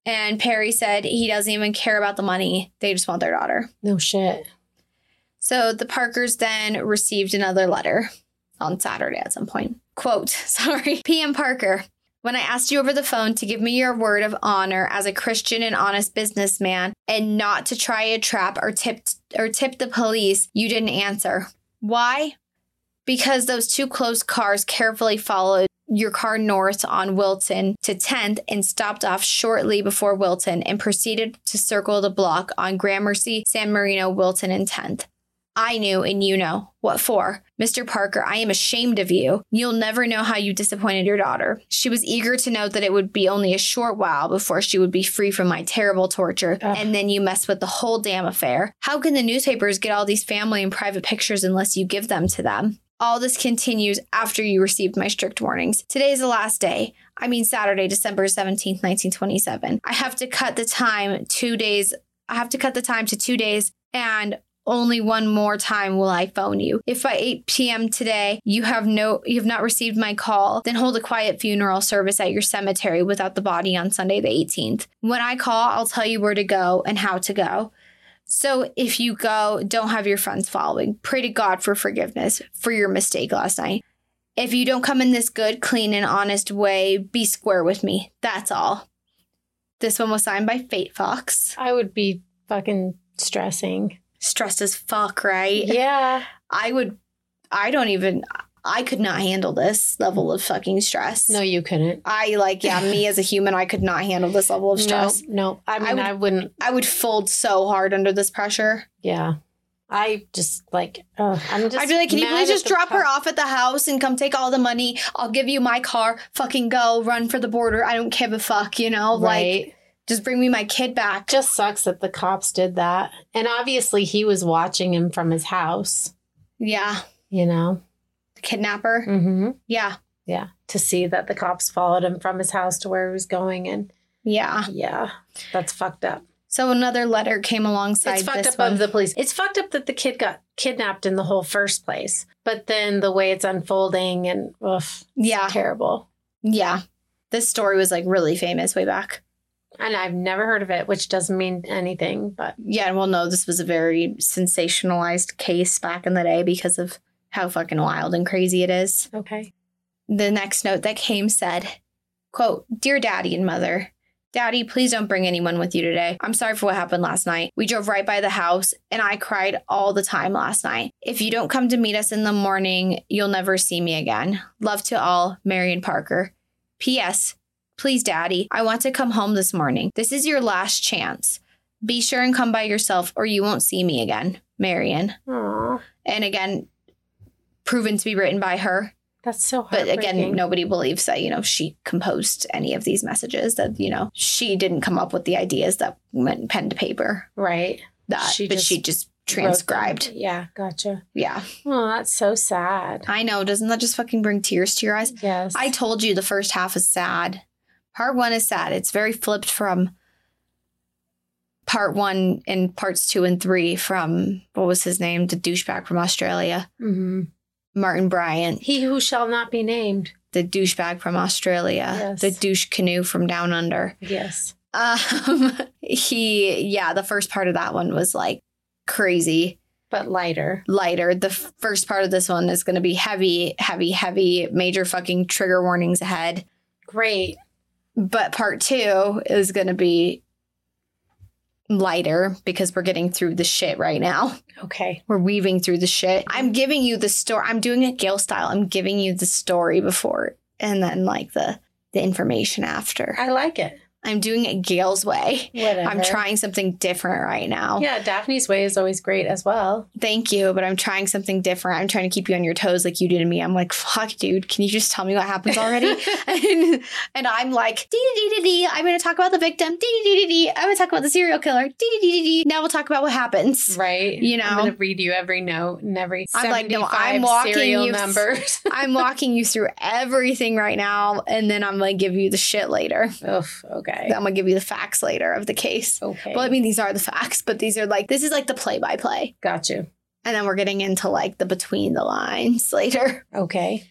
And Perry said he doesn't even care about the money. They just want their daughter. No shit. So the Parkers then received another letter on Saturday at some point. Quote, PM Parker, when I asked you over the phone to give me your word of honor as a Christian and honest businessman and not to try a trap or tip the police, you didn't answer. Why? Because those two close cars carefully followed your car north on Wilton to 10th and stopped off shortly before Wilton and proceeded to circle the block on Gramercy, San Marino, Wilton, and 10th. I knew and you know. What for? Mr. Parker, I am ashamed of you. You'll never know how you disappointed your daughter. She was eager to note that it would be only a short while before she would be free from my terrible torture. Ugh. And then you mess with the whole damn affair. How can the newspapers get all these family and private pictures unless you give them to them? All this continues after you received my strict warnings. Today is the last day. I mean Saturday, December 17th, 1927. I have to cut the time 2 days. I have to cut the time to 2 days, and only one more time will I phone you. If by 8 p.m. today you have not received my call, then hold a quiet funeral service at your cemetery without the body on Sunday the 18th. When I call, I'll tell you where to go and how to go. So if you go, don't have your friends following. Pray to God for forgiveness for your mistake last night. If you don't come in this good, clean, and honest way, be square with me. That's all. This one was signed by Fate Fox. I would be fucking stressing. Stressed as fuck, right? Yeah. I could not handle this level of fucking stress. No, you couldn't. Me as a human, I could not handle this level of stress. No. I wouldn't. I would fold so hard under this pressure. Yeah. I'd be like, can you please just drop her off at the house and come take all the money? I'll give you my car. Fucking go. Run for the border. I don't give a fuck, Right. Like, just bring me my kid back. Just sucks that the cops did that. And obviously he was watching him from his house. Yeah. The kidnapper? Mm-hmm. Yeah. Yeah. To see that the cops followed him from his house to where he was going. And yeah. Yeah. That's fucked up. So another letter came alongside this one. It's fucked up of the police. It's fucked up that the kid got kidnapped in the whole first place. But then the way it's unfolding and terrible. Yeah. This story was really famous way back. And I've never heard of it, which doesn't mean anything, but... Yeah, well, no, this was a very sensationalized case back in the day because of how fucking wild and crazy it is. Okay. The next note that came said, quote, Dear Daddy and Mother, Daddy, please don't bring anyone with you today. I'm sorry for what happened last night. We drove right by the house, and I cried all the time last night. If you don't come to meet us in the morning, you'll never see me again. Love to all, Marion Parker. P.S. Please, Daddy, I want to come home this morning. This is your last chance. Be sure and come by yourself or you won't see me again. Marion. Aww. And again, proven to be written by her. That's so heartbreaking. But again, nobody believes that, she composed any of these messages, that, she didn't come up with the ideas that went pen to paper. Right. She just transcribed. Yeah, gotcha. Yeah. Oh, that's so sad. I know. Doesn't that just fucking bring tears to your eyes? Yes. I told you the first half is sad. Part 1 is sad. It's very flipped from part 1 and parts 2 and 3 from, what was his name? The douchebag from Australia. Mm-hmm. Martin Bryant. He who shall not be named. The douchebag from Australia. Yes. The douche canoe from down under. Yes. The first part of that one was crazy. But lighter. The first part of this one is going to be heavy, heavy, heavy, major fucking trigger warnings ahead. Great. But part 2 is going to be lighter because we're getting through the shit right now. Okay. We're weaving through the shit. I'm giving you the story. I'm doing it Gail style. I'm giving you the story before and then the information after. I like it. I'm doing it Gail's way. Whatever. I'm trying something different right now. Yeah, Daphne's way is always great as well. Thank you, but I'm trying something different. I'm trying to keep you on your toes like you did to me. I'm like, fuck, dude, can you just tell me what happens already? and I'm like, dee-dee-dee-dee-dee. I'm going to talk about the victim. Dee-dee-dee-dee-dee. I'm going to talk about the serial killer. Dee-dee-dee-dee-dee. Now we'll talk about what happens. Right. I'm going to read you every note and every 75 I'm walking serial you numbers. I'm walking you through everything right now, and then I'm going to give you the shit later. Oof, okay. I'm going to give you the facts later of the case. Okay. Well, I mean, these are the facts, but these are this is the play-by-play. Got you. And then we're getting into the between the lines later. Okay.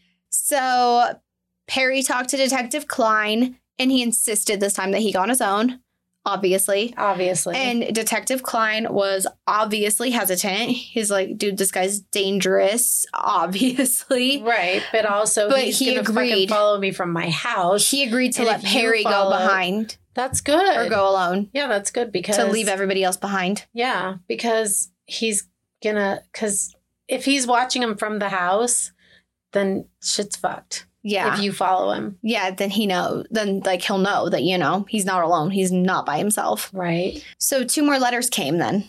So Perry talked to Detective Klein, and he insisted this time that he go on his own. obviously. Obviously. And Detective Klein was obviously hesitant. He's like, dude, this guy's dangerous, obviously. Right. But also, But he's he going to fucking agreed. follow me from my house. He agreed to And let if you Perry go follow- behind That's good. or go alone Yeah, that's good because... to leave everybody else behind. Yeah, because he's gonna... Because if he's watching him from the house, then shit's fucked. Yeah. If you follow him. Yeah, then he know. Then like he'll know that, you know, he's not alone. He's not by himself. Right. So 2 more letters came then.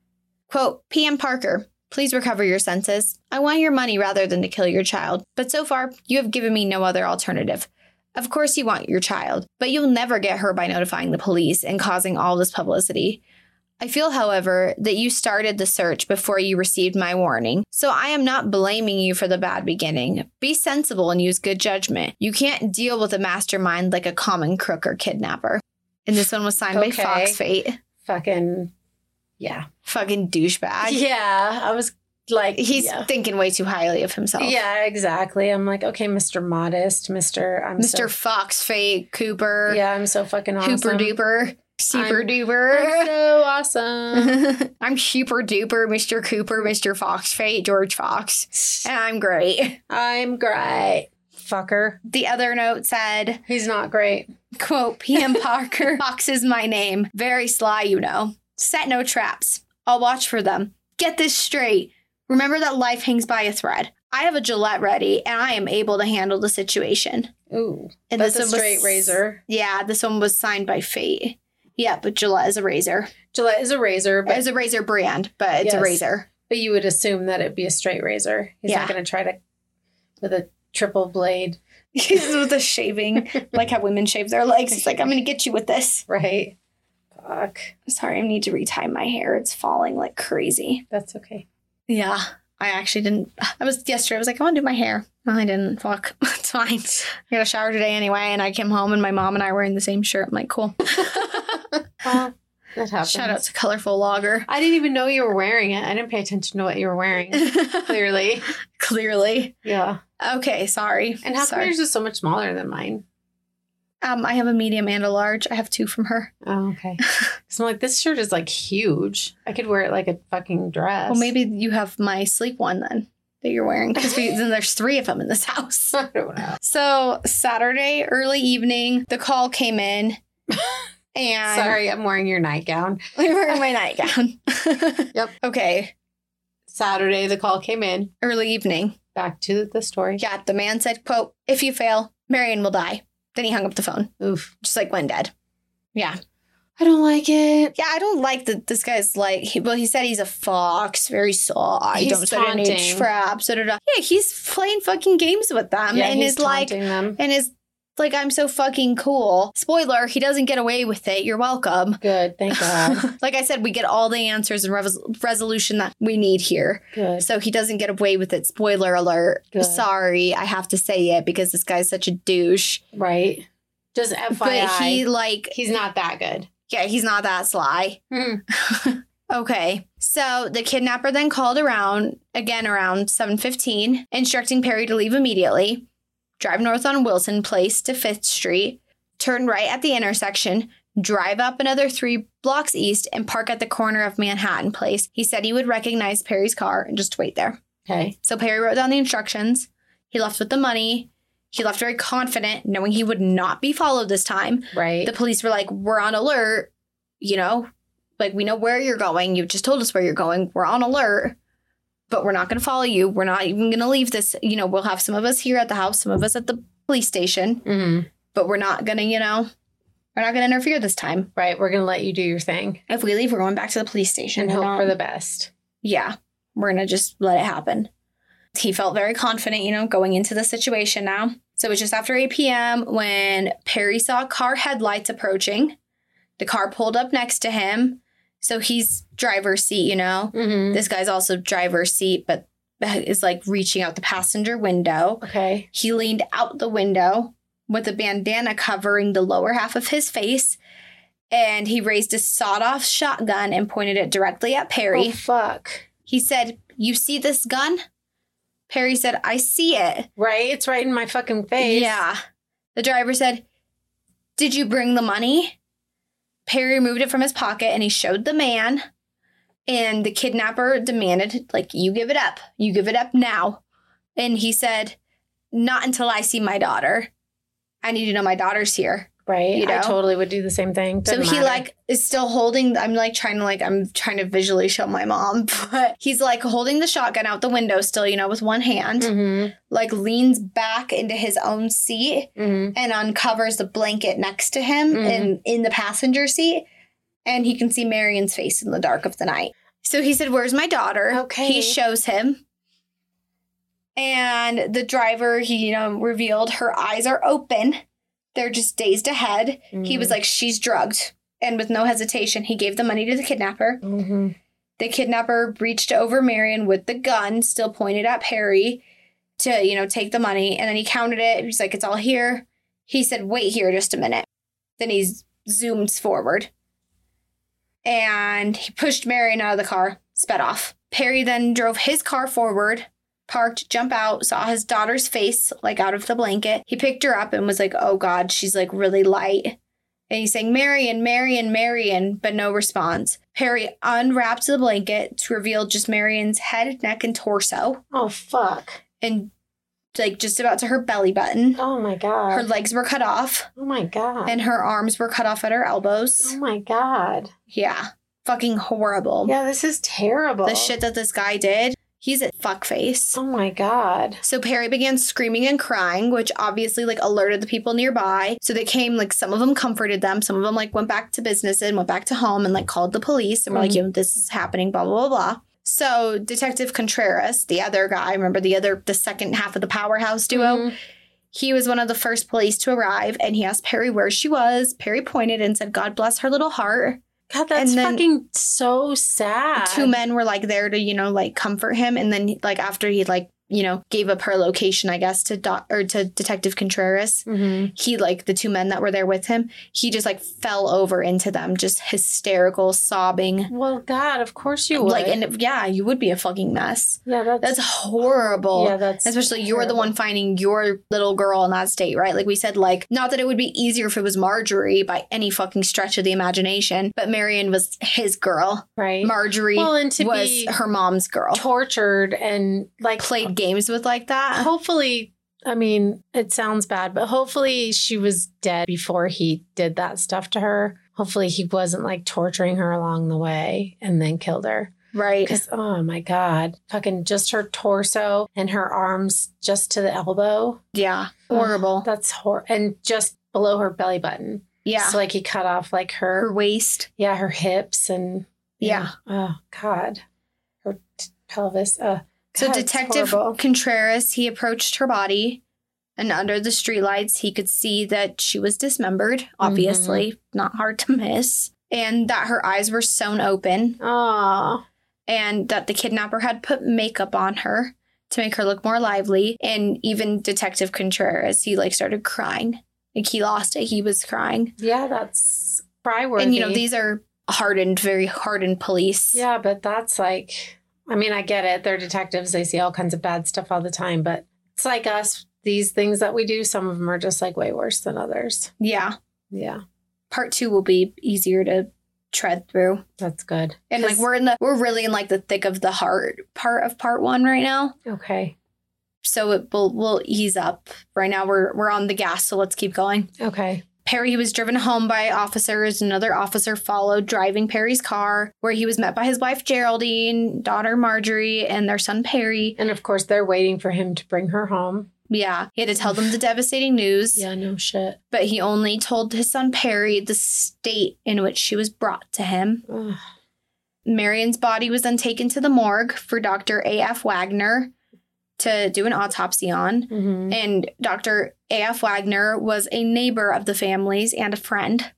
Quote, PM Parker, please recover your senses. I want your money rather than to kill your child. But so far, you have given me no other alternative. Of course you want your child, but you'll never get her by notifying the police and causing all this publicity. I feel, however, that you started the search before you received my warning, so I am not blaming you for the bad beginning. Be sensible and use good judgment. You can't deal with a mastermind like a common crook or kidnapper. And this one was signed by Fox Fate. Fucking... Yeah. Fucking douchebag. Yeah. I was like... He's yeah. thinking way too highly of himself. Yeah, exactly. I'm like, okay, Mr. Modest, Mr. Fox Fate, Cooper. Yeah, I'm so fucking awesome. Hooper duper. Super I'm duper. so awesome. I'm super duper, Mr. Cooper, Mr. Fox Fate, George Fox. And I'm great. I'm great. Fucker. The other note said, He's not great. quote, PM Parker, Fox is my name. Very sly, you know. Set no traps. I'll watch for them. Get this straight. Remember that life hangs by a thread. I have a Gillette ready, and I am able to handle the situation. Ooh. And That's a one straight razor. Yeah, this one was signed by Fate. Yeah, but Gillette is a razor. Gillette is a razor, but It's a razor brand, but it's a Yes. razor. but you would assume that it'd be a straight razor. He's Yeah. not going to try to with a triple blade. He's with a shaving, like how women shave their legs. He's like, I'm going to get you with this. Right. Fuck. Sorry, I need to retie my hair. It's falling like crazy. That's okay. Yeah, I actually didn't. I was like, I want to do my hair. No, I didn't. Fuck. It's fine. I got a shower today anyway, and I came home and my mom and I were in the same shirt. I'm like, cool. Well, that happens. Shout out to Colorful Logger. I didn't even know you were wearing it. I didn't pay attention to what you were wearing. Clearly. Clearly. Yeah. Okay, sorry. And how come sorry. yours is so much smaller than mine? I have a medium and a large. I have 2 from her. Oh, okay. So I'm like, this shirt is like huge. I could wear it like a fucking dress. Well, maybe you have my sleep one then that you're wearing because then there's 3 of them in this house. I don't know. So Saturday, early evening, the call came in. And Sorry, I'm wearing your nightgown. I'm wearing my nightgown. Yep. Okay. Saturday, the call came in. Early evening. Back to the story. Yeah, the man said, quote, if you fail, Marion will die. Then he hung up the phone. Oof. Just like went dead. Yeah. I don't like it. Yeah, I don't like that this guy's like, he said he's a fox, very soft. He's Don't set any taunting. traps. Da, da, da. Yeah, he's playing fucking games with them. Yeah, and he's is like, taunting them. and is like, I'm so fucking cool. Spoiler, he doesn't get away with it. You're welcome. Good, thank God. Like I said, we get all the answers and resolution that we need here. Good. So he doesn't get away with it. Spoiler alert. Good. Sorry, I have to say it because this guy's such a douche. Right. Just FYI. But he like, he's not that good. yeah, he's not that sly. Hmm. Okay. So the kidnapper then called around 7:15, instructing Perry to leave immediately, drive north on Wilson Place to 5th Street, turn right at the intersection, drive up another 3 blocks east, and park at the corner of Manhattan Place. He said he would recognize Perry's car and just wait there. Okay. So Perry wrote down the instructions. He left with the money. He left very confident, knowing he would not be followed this time. Right. The police were like, we're on alert, you know, like we know where you're going. You just told us where you're going. We're on alert, but we're not going to follow you. We're not even going to leave this. You know, we'll have some of us here at the house, some of us at the police station, Mm-hmm. but we're not going to, we're not going to interfere this time. Right. We're going to let you do your thing If we leave, we're going back to the police station. and hope for the best. Yeah, we're going to just let it happen. He felt very confident, going into the situation now. So it was just after 8 p.m. when Perry saw car headlights approaching. The car pulled up next to him. So he's driver's seat, Mm-hmm. This guy's also driver's seat, but is like reaching out the passenger window. Okay. He leaned out the window with a bandana covering the lower half of his face. And he raised a sawed-off shotgun and pointed it directly at Perry. Oh, fuck. He said, "You see this gun?" Perry said, "I see it." Right? It's right in my fucking face. Yeah. The driver said, "Did you bring the money?" Perry removed it from his pocket and he showed the man. And the kidnapper demanded, like, you give it up. You give it up now. And he said, not until I see my daughter. I need to know my daughter's here. Right. You know? I totally would do the same thing. So he like is still holding, I'm trying to visually show my mom, but he's like holding the shotgun out the window still, you know, with one hand, like leans back into his own seat and uncovers the blanket next to him and in the passenger seat. And he can see Marion's face in the dark of the night. So he said, where's my daughter? Okay. He shows him. And the driver, he, you know, revealed her eyes are open. They're just dazed ahead. He was like, she's drugged. And with no hesitation, he gave the money to the kidnapper. The kidnapper reached over Marion with the gun, still pointed at Perry to, you know, take the money. And then he counted it. He's like, it's all here. He said, wait here just a minute. Then he zoomed forward. And he pushed Marion out of the car, sped off. Perry then drove his car forward, parked, jumped out, saw his daughter's face, like, out of the blanket. He picked her up and was like, oh, God, she's, like, really light. And he's saying, Marion, Marion, Marion, but no response. Perry unwrapped the blanket to reveal just Marion's head, neck, and torso. Oh, fuck. And, like, just about to her belly button. Oh, my God. Her legs were cut off. Oh, my God. And her arms were cut off at her elbows. Oh, my God. Yeah. Fucking horrible. Yeah, this is terrible. The shit that this guy did. He's a fuckface. Oh, my God. So Perry began screaming and crying, which obviously, like, alerted the people nearby. So they came, like, some of them comforted them. Some of them, like, went back to business and went back to home and, like, called the police. And were like, yo, this is happening, blah, blah, blah, blah. So Detective Contreras, the other guy, remember the second half of the powerhouse duo? He was one of the first police to arrive. And he asked Perry where she was. Perry pointed and said, God bless her little heart. God, that's fucking so sad. Two men were, like, there to, you know, like, comfort him. And then, like, after he, like, you know, gave up her location, I guess, to Detective Contreras, he, like, the two men that were there with him, he just, like, fell over into them, just hysterical, sobbing. Well, God, of course you would. Like, and yeah, you would be a fucking mess. Yeah, that's horrible. Yeah, that's especially terrible. You're the one finding your little girl in that state, right? Like we said, like, not that it would be easier if it was Marjorie by any fucking stretch of the imagination, but Marion was his girl. Right. Marjorie and to was be her mom's girl. Tortured and, like, Played games with like that. Hopefully, I mean, it sounds bad, but hopefully she was dead before he did that stuff to her. Hopefully he wasn't, like, torturing her along the way and then killed her. Right. Because, oh my God, fucking just her torso and her arms just to the elbow. Yeah. Horrible. Oh, that's horrible. And just below her belly button. Yeah. So, like, he cut off, like, her waist. Yeah, her hips and. Yeah. Oh, God. Her pelvis. So God, Detective Contreras, he approached her body, and under the streetlights, he could see that she was dismembered, obviously, not hard to miss, and that her eyes were sewn open. Oh. And that the kidnapper had put makeup on her to make her look more lively. And even Detective Contreras, he, like, started crying. Like, he lost it. He was crying. Yeah, that's cry-worthy. And, you know, these are very hardened police. Yeah, but that's like... I mean, I get it. They're detectives. They see all kinds of bad stuff all the time. But it's like us. These things that we do, some of them are just, like, way worse than others. Yeah. Yeah. Part 2 will be easier to tread through. That's good. And, like, we're really in, like, the thick of the heart part of part 1 right now. Okay. So we'll ease up. Right now we're on the gas, so let's keep going. Okay. Perry was driven home by officers. Another officer followed, driving Perry's car, where he was met by his wife, Geraldine, daughter, Marjorie, and their son, Perry. And, of course, they're waiting for him to bring her home. Yeah. He had to tell them the devastating news. Yeah, no shit. But he only told his son, Perry, the state in which she was brought to him. Ugh. Marion's body was then taken to the morgue for Dr. A.F. Wagner to do an autopsy on. And Dr. A.F. Wagner was a neighbor of the family's and a friend.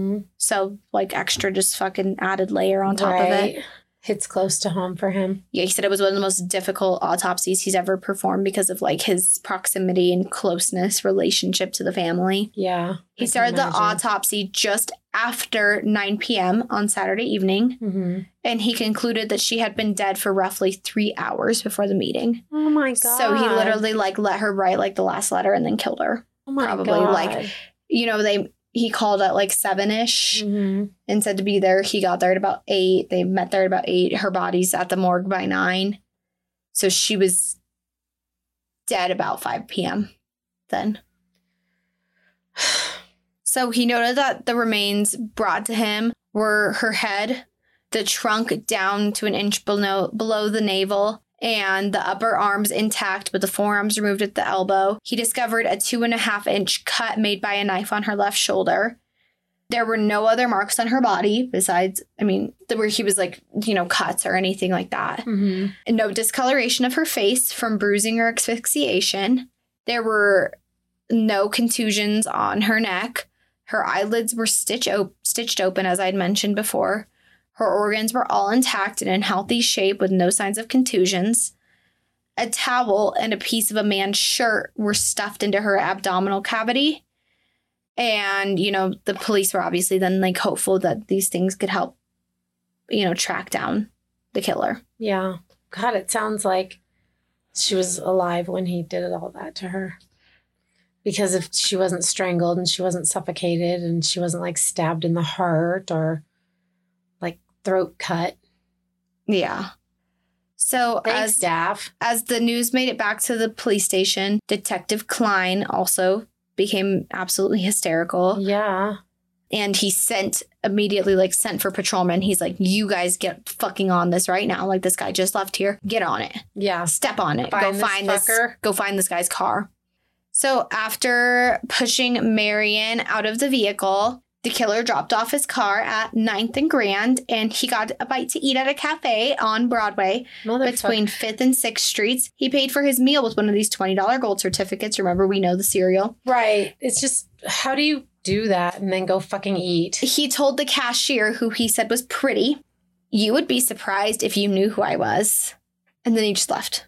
So, like, extra just fucking added layer on top of it. Hits close to home for him. Yeah, he said it was one of the most difficult autopsies he's ever performed because of, like, his proximity and closeness relationship to the family. Yeah. He started the autopsy just after 9 p.m. on Saturday evening. And he concluded that she had been dead for roughly 3 hours before the meeting. Oh, my God. So he literally, like, let her write, like, the last letter and then killed her. Oh, my Probably, God. like, you know, he called at like 7-ish Mm-hmm. and said to be there. He got there at about 8. They met there at about 8. Her body's at the morgue by 9. So she was dead about 5 p.m. then. So he noted that the remains brought to him were her head, the trunk down to an inch below the navel, and the upper arms intact, but the forearms removed at the elbow. He discovered a 2.5-inch cut made by a knife on her left shoulder. There were no other marks on her body besides, where he was like, cuts or anything like that. Mm-hmm. And no discoloration of her face from bruising or asphyxiation. There were no contusions on her neck. Her eyelids were stitched open, as I'd mentioned before. Her organs were all intact and in healthy shape with no signs of contusions. A towel and a piece of a man's shirt were stuffed into her abdominal cavity. And, the police were obviously then like hopeful that these things could help, track down the killer. Yeah. God, it sounds like she was alive when he did all that to her. Because if she wasn't strangled and she wasn't suffocated and she wasn't like stabbed in the heart or like throat cut. Yeah. So Thanks, Daff. As the news made it back to the police station, Detective Klein also became absolutely hysterical. Yeah. And he immediately sent for patrolmen. He's like, you guys get fucking on this right now. Like, this guy just left here. Get on it. Yeah. Step on it. Go find this guy's car. So after pushing Marion out of the vehicle, the killer dropped off his car at 9th and Grand, and he got a bite to eat at a cafe on Broadway between 5th and 6th Streets. He paid for his meal with one of these $20 gold certificates. Remember, we know the cereal. Right. It's just, how do you do that and then go fucking eat? He told the cashier, who he said was pretty, "You would be surprised if you knew who I was." And then he just left.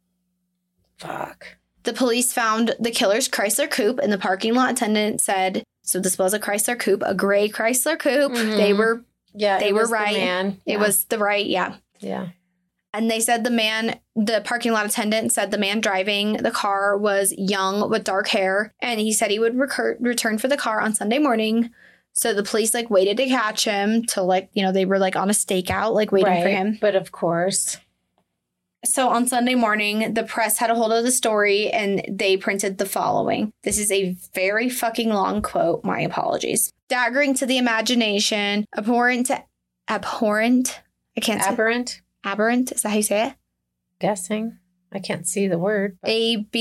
Fuck. The police found the killer's Chrysler coupe, and the parking lot attendant said, so this was a Chrysler coupe, a gray Chrysler coupe. Mm-hmm. They were The right. man. It was the right, yeah. Yeah. And they said the parking lot attendant said the man driving the car was young with dark hair, and he said he would return for the car on Sunday morning. So the police waited to catch him till they were on a stakeout, waiting for him. But of course. So on Sunday morning, the press had a hold of the story and they printed the following. This is a very fucking long quote. My apologies. Staggering to the imagination, abhorrent. I can't say. Aberrant? Aberrant? Is that how you say it? Guessing. I can't see the word. But...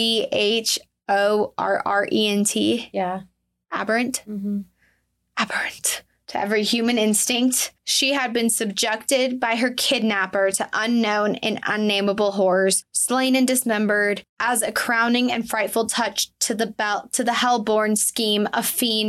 ABHORRENT. Yeah. Aberrant? Mm-hmm. Aberrant. To every human instinct, she had been subjected by her kidnapper to unknown and unnameable horrors, slain and dismembered, as a crowning and frightful touch to the hell-born scheme of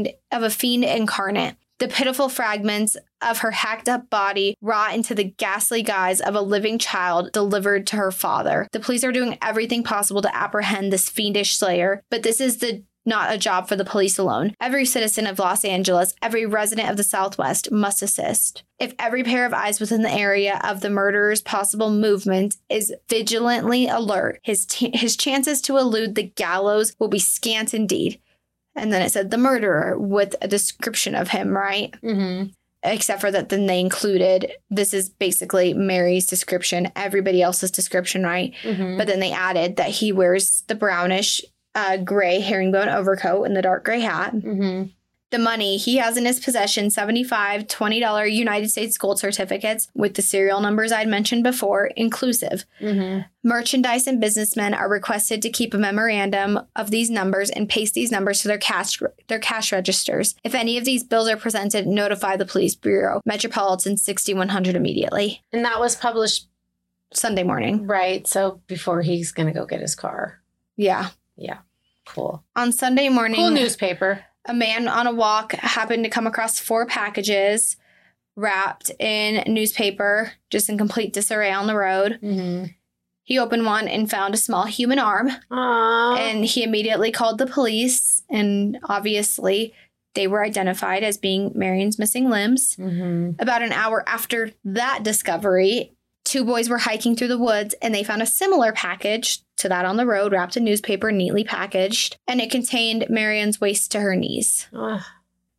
a fiend incarnate. The pitiful fragments of her hacked-up body wrought into the ghastly guise of a living child delivered to her father. The police are doing everything possible to apprehend this fiendish slayer, but this is not a job for the police alone. Every citizen of Los Angeles, every resident of the Southwest must assist. If every pair of eyes within the area of the murderer's possible movement is vigilantly alert, his chances to elude the gallows will be scant indeed. And then it said the murderer with a description of him, right? Mm-hmm. Except for that, then they included, this is basically Mary's description, everybody else's description, right? Mm-hmm. But then they added that he wears the brownish gray herringbone overcoat and the dark gray hat. Mm-hmm. The money, he has in his possession $75 $20 United States gold certificates with the serial numbers I'd mentioned before, inclusive. Mm-hmm. Merchandise and businessmen are requested to keep a memorandum of these numbers and paste these numbers to their cash registers. If any of these bills are presented, notify the police bureau, Metropolitan 6100 immediately. And that was published Sunday morning. Right. So before he's going to go get his car. Yeah. Yeah. Cool. On Sunday morning. Cool newspaper. A man on a walk happened to come across 4 packages wrapped in newspaper, just in complete disarray on the road. Mm-hmm. He opened one and found a small human arm. Aww. And he immediately called the police. And obviously, they were identified as being Marion's missing limbs. Mm-hmm. About an hour after that discovery, 2 boys were hiking through the woods and they found a similar package to that on the road, wrapped in newspaper, neatly packaged, and it contained Marion's waist to her knees. Ugh.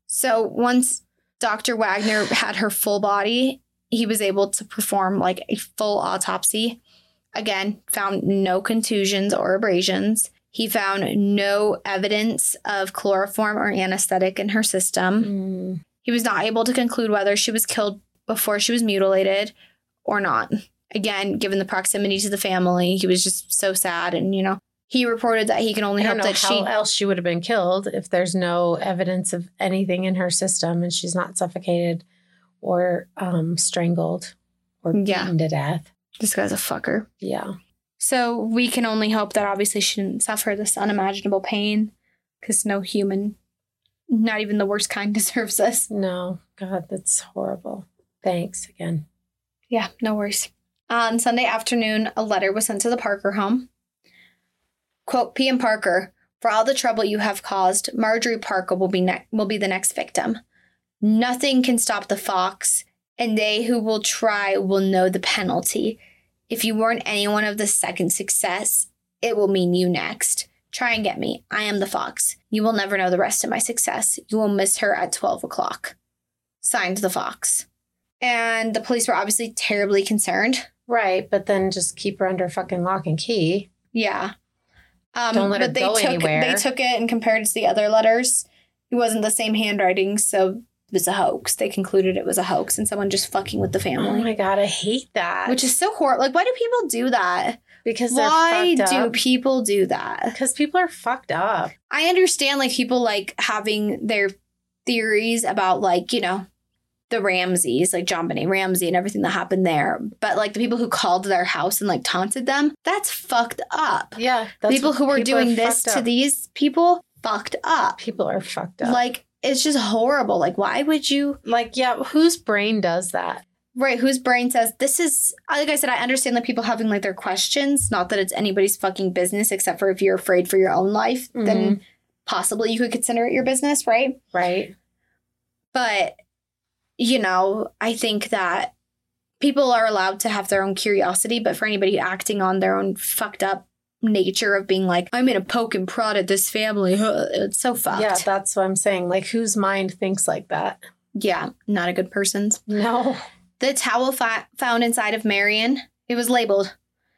So once Dr. Wagner had her full body, he was able to perform like a full autopsy. Again, found no contusions or abrasions. He found no evidence of chloroform or anesthetic in her system. He was not able to conclude whether she was killed before she was mutilated or not. Again, given the proximity to the family, he was just so sad. And, you know, he reported that he can only hope that how else she would have been killed if there's no evidence of anything in her system and she's not suffocated or strangled or beaten to death. This guy's a fucker. Yeah. So we can only hope that obviously she didn't suffer this unimaginable pain because no human, not even the worst kind, deserves this. No. God, that's horrible. Thanks again. Yeah, no worries. On Sunday afternoon, a letter was sent to the Parker home. Quote, P.M. Parker, for all the trouble you have caused, Marjorie Parker will be the next victim. Nothing can stop the fox, and they who will try will know the penalty. If you weren't anyone of the second success, it will mean you next. Try and get me. I am the fox. You will never know the rest of my success. You will miss her at 12 o'clock. Signed, the fox. And the police were obviously terribly concerned. Right, but then just keep her under fucking lock and key. Yeah. Don't let her go anywhere. They took it and compared it to the other letters. It wasn't the same handwriting, so it was a hoax. They concluded it was a hoax and someone just fucking with the family. Oh my God, I hate that. Which is so horrible. Like, why do people do that? Because they're fucked up. Why do people do that? Because people are fucked up. I understand, like, people, like, having their theories about, like, you know, the Ramseys, like JonBenet Ramsey and everything that happened there. But, like, the people who called their house and, like, taunted them, that's fucked up. Yeah. People who were doing this to these people, fucked up. People are fucked up. Like, it's just horrible. Like, why would you? Like, yeah, whose brain does that? Right, whose brain says, this is, like I said, I understand that people having, like, their questions, not that it's anybody's fucking business, except for if you're afraid for your own life, then possibly you could consider it your business, right? Right. But, you know, I think that people are allowed to have their own curiosity, but for anybody acting on their own fucked up nature of being like, I'm going to poke and prod at this family, it's so fucked. Yeah, that's what I'm saying. Like, whose mind thinks like that? Yeah, not a good person's. No. The towel found inside of Marion, it was labeled.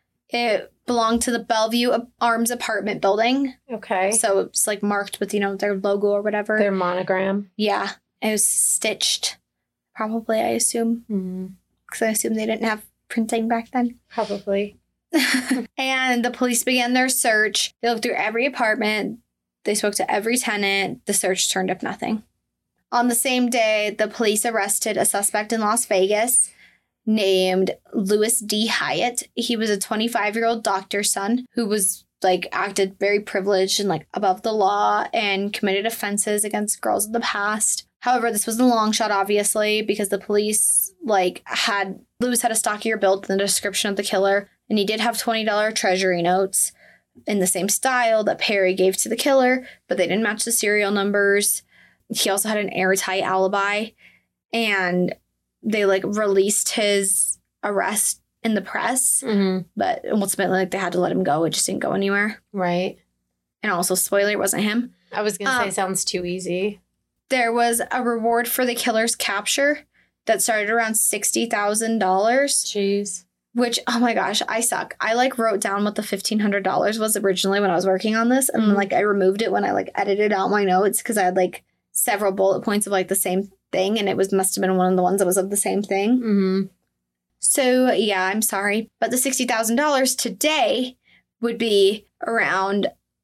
It belonged to the Bellevue Arms apartment building. Okay. So it's like marked with, you know, their logo or whatever. Their monogram. Yeah. It was stitched. Probably, I assume. Because I assume they didn't have printing back then. Probably. And the police began their search. They looked through every apartment. They spoke to every tenant. The search turned up nothing. On the same day, the police arrested a suspect in Las Vegas named Louis D. Hyatt. He was a 25-year-old doctor's son who was, like, acted very privileged and, like, above the law and committed offenses against girls in the past. However, this was a long shot, obviously, because the police, like, Louis had a stockier build than the description of the killer, and he did have $20 treasury notes in the same style that Perry gave to the killer, but they didn't match the serial numbers. He also had an airtight alibi, and they, like, released his arrest in the press, but ultimately, like, they had to let him go. It just didn't go anywhere. Right. And also, spoiler, it wasn't him. I was going to say, sounds too easy. There was a reward for the killer's capture that started around $60,000. Jeez. Which, oh my gosh, I suck. I, like, wrote down what the $1,500 was originally when I was working on this, and like, I removed it when I, like, edited out my notes because I had, like, several bullet points of, like, the same thing, and it must have been one of the ones that was of the same thing. So, yeah, I'm sorry. But the $60,000 today would be around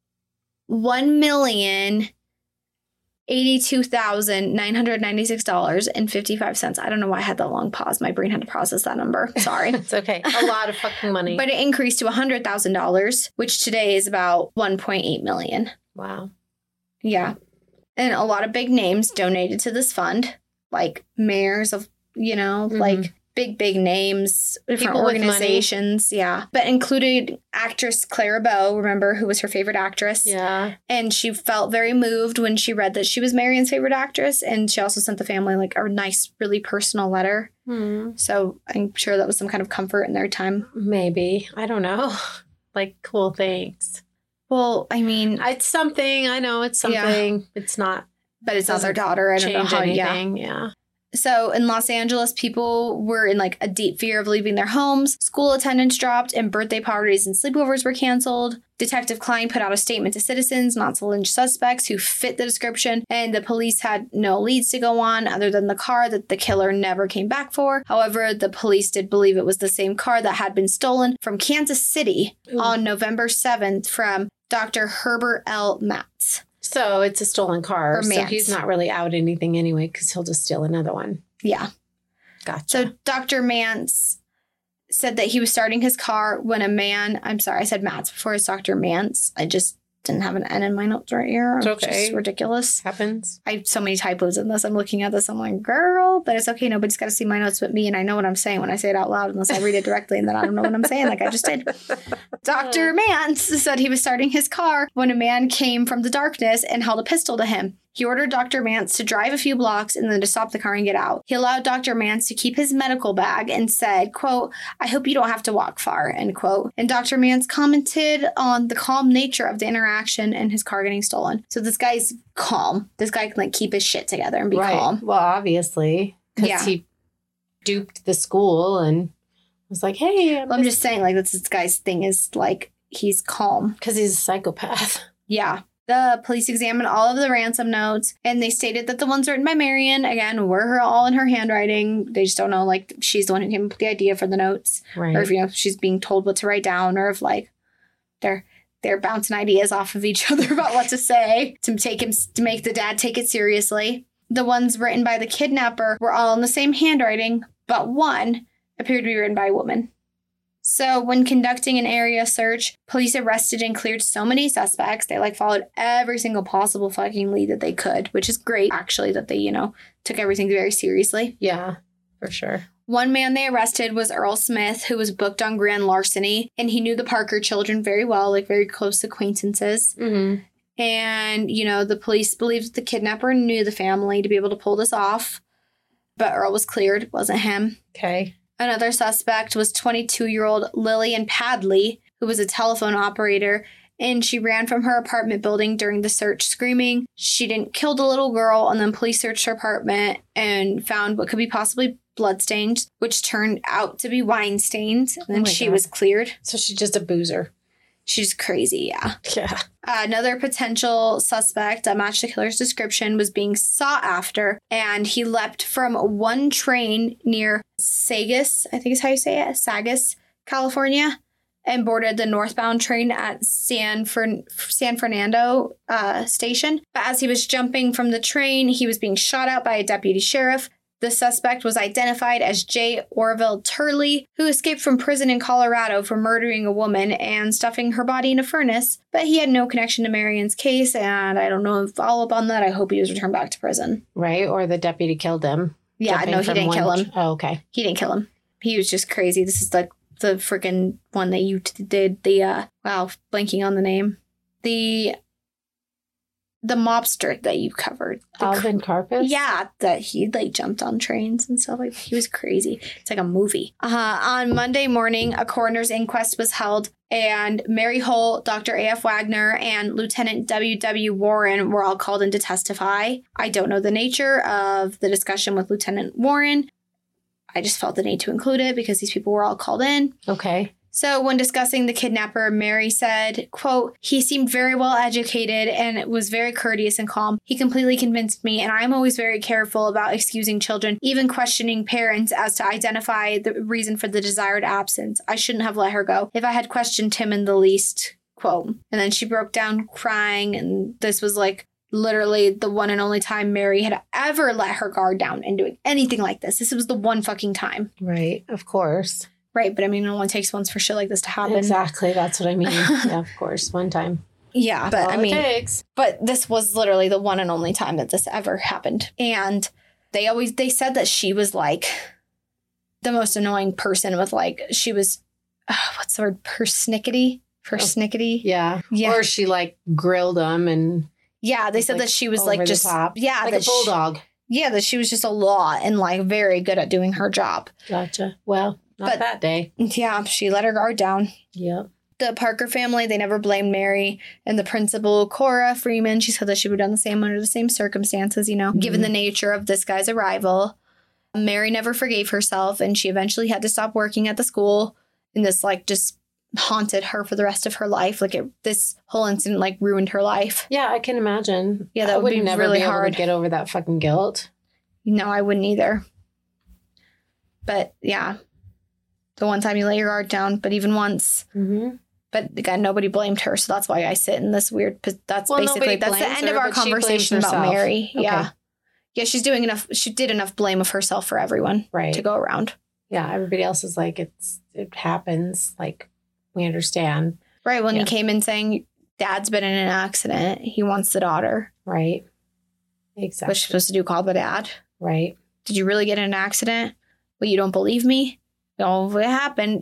$1,082,996.55. I don't know why I had that long pause. My brain had to process that number. Sorry. It's okay. A lot of fucking money. But it increased to $100,000, which today is about $1.8 million. Wow. Yeah. And a lot of big names donated to this fund, like mayors of, you know, like big names, different organizations. Yeah. But included actress Clara Bow, remember, who was her favorite actress. Yeah. And she felt very moved when she read that she was Marion's favorite actress. And she also sent the family, like, a nice, really personal letter. So I'm sure that was some kind of comfort in their time. Maybe. I don't know. Like, cool, thanks. Well, I mean, it's something. I know it's something. Yeah. It's not. But it's not their daughter. I don't know change how. anything. Yeah. So in Los Angeles, people were in like a deep fear of leaving their homes. School attendance dropped and birthday parties and sleepovers were canceled. Detective Klein put out a statement to citizens not to lynch suspects who fit the description, and the police had no leads to go on other than the car that the killer never came back for. However, the police did believe it was the same car that had been stolen from Kansas City on November 7th from Dr. Herbert L. Matz. So it's a stolen car. So he's not really out anything anyway because he'll just steal another one. Yeah. Gotcha. So Dr. Mance said that he was starting his car when a man, I'm sorry, I said Matz before. It's Dr. Mance. I just didn't have an N in my notes right here. It's okay. It's just ridiculous. Happens. I have so many typos in this. I'm looking at this. I'm like, girl, but it's okay. Nobody's got to see my notes but me. And I know what I'm saying when I say it out loud, unless I read it directly and then I don't know what I'm saying like I just did. Dr. Mance said he was starting his car when a man came from the darkness and held a pistol to him. He ordered Dr. Mance to drive a few blocks and then to stop the car and get out. He allowed Dr. Mance to keep his medical bag and said, quote, "I hope you don't have to walk far," end quote. And Dr. Mance commented on the calm nature of the interaction and his car getting stolen. So this guy's calm. This guy can like keep his shit together and be calm. Well, obviously. Because he duped the school and was like, hey. I'm just saying, like, that's this guy's thing is like, he's calm. Because he's a psychopath. Yeah. The police examined all of the ransom notes, and they stated that the ones written by Marion, again, were all in her handwriting. They just don't know, like, she's the one who came up with the idea for the notes. Right. Or if, you know, she's being told what to write down, or if, like, they're bouncing ideas off of each other about what to say to make the dad take it seriously. The ones written by the kidnapper were all in the same handwriting, but one appeared to be written by a woman. So when conducting an area search, police arrested and cleared so many suspects. They followed every single possible fucking lead that they could, which is great, actually, that they, took everything very seriously. Yeah, for sure. One man they arrested was Earl Smith, who was booked on grand larceny, and he knew the Parker children very well, very close acquaintances. Mm-hmm. And, the police believed that the kidnapper knew the family to be able to pull this off. But Earl was cleared. It wasn't him. Okay. Another suspect was 22-year-old Lillian Padley, who was a telephone operator, and she ran from her apartment building during the search screaming. She didn't kill the little girl, and then police searched her apartment and found what could be possibly bloodstains, which turned out to be wine stains. And then she was cleared. So she's just a boozer. She's crazy, yeah. Yeah. Another potential suspect that matched the killer's description was being sought after, and he leapt from one train near Sagas, I think is how you say it, Sagas, California, and boarded the northbound train at San Fernando station. But as he was jumping from the train, he was being shot at by a deputy sheriff. The suspect was identified as J. Orville Turley, who escaped from prison in Colorado for murdering a woman and stuffing her body in a furnace, but he had no connection to Marion's case, and I don't know if follow-up on that. I hope he was returned back to prison. Right, or the deputy killed him. Yeah, no, he didn't kill him. Oh, okay. He didn't kill him. He was just crazy. This is the freaking one that you did, blanking on the name. The mobster that you covered. Alvin Karpis? Yeah, that he jumped on trains and stuff. He was crazy. It's like a movie. On Monday morning, a coroner's inquest was held, and Mary Holt, Dr. A.F. Wagner, and Lieutenant W.W. Warren were all called in to testify. I don't know the nature of the discussion with Lieutenant Warren. I just felt the need to include it because these people were all called in. Okay. So when discussing the kidnapper, Mary said, quote, "He seemed very well educated and was very courteous and calm. He completely convinced me, and I'm always very careful about excusing children, even questioning parents as to identify the reason for the desired absence. I shouldn't have let her go if I had questioned him in the least," quote. And then she broke down crying, and this was literally the one and only time Mary had ever let her guard down and doing anything like this. This was the one fucking time. Right, of course. Right, but I mean, it only takes once for shit like this to happen. Exactly, that's what I mean. Yeah, of course, one time. Yeah, but I mean, it takes. But this was literally the one and only time that this ever happened. And they said that she was the most annoying person with she was, what's the word, persnickety? Persnickety? Yeah. Or she grilled them and. Yeah, they said that she was just, top. Yeah. Like a bulldog. That she was just a lot and very good at doing her job. Gotcha. Well. Not that day. Yeah, she let her guard down. Yep. The Parker family, they never blamed Mary. And the principal, Cora Freeman, she said that she would have done the same under the same circumstances, given the nature of this guy's arrival. Mary never forgave herself, and she eventually had to stop working at the school. And this, just haunted her for the rest of her life. This whole incident, ruined her life. Yeah, I can imagine. Yeah, that would be never really be able hard to get over that fucking guilt. No, I wouldn't either. But, yeah. The one time you lay your guard down, but even once. Mm-hmm. But again, nobody blamed her, so that's why I sit in this weird. That's basically the end of our conversation about Mary. Okay. Yeah, she's doing enough. She did enough blame of herself for everyone to go around. Yeah, everybody else is it happens. We understand. Right. When he came in saying, "Dad's been in an accident. He wants the daughter." Right. Exactly. What's she supposed to do? Call the dad? Right. Did you really get in an accident? Well, you don't believe me? Oh, it happened.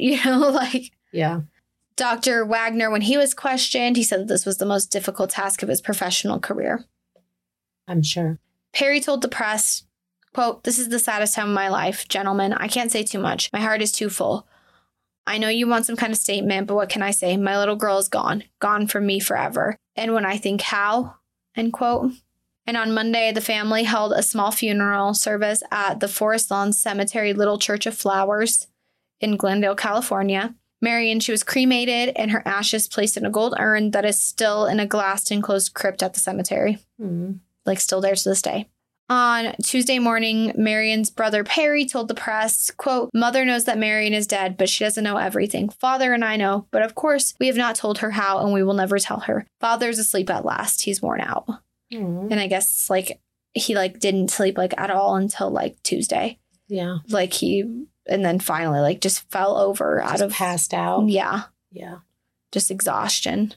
Yeah. Dr. Wagner, when he was questioned, he said that this was the most difficult task of his professional career. I'm sure. Perry told the press, quote, "This is the saddest time of my life. Gentlemen, I can't say too much. My heart is too full. I know you want some kind of statement, but what can I say? My little girl is gone from me forever. And when I think how," end quote. And on Monday, the family held a small funeral service at the Forest Lawn Cemetery Little Church of Flowers in Glendale, California. Marion, she was cremated and her ashes placed in a gold urn that is still in a glass enclosed crypt at the cemetery. Still there to this day. On Tuesday morning, Marion's brother Perry told the press, quote, "Mother knows that Marion is dead, but she doesn't know everything. Father and I know, but of course we have not told her how and we will never tell her. Father's asleep at last. He's worn out." And I guess he didn't sleep at all until Tuesday. Yeah. And then finally, just fell over passed out. Yeah. Yeah. Just exhaustion.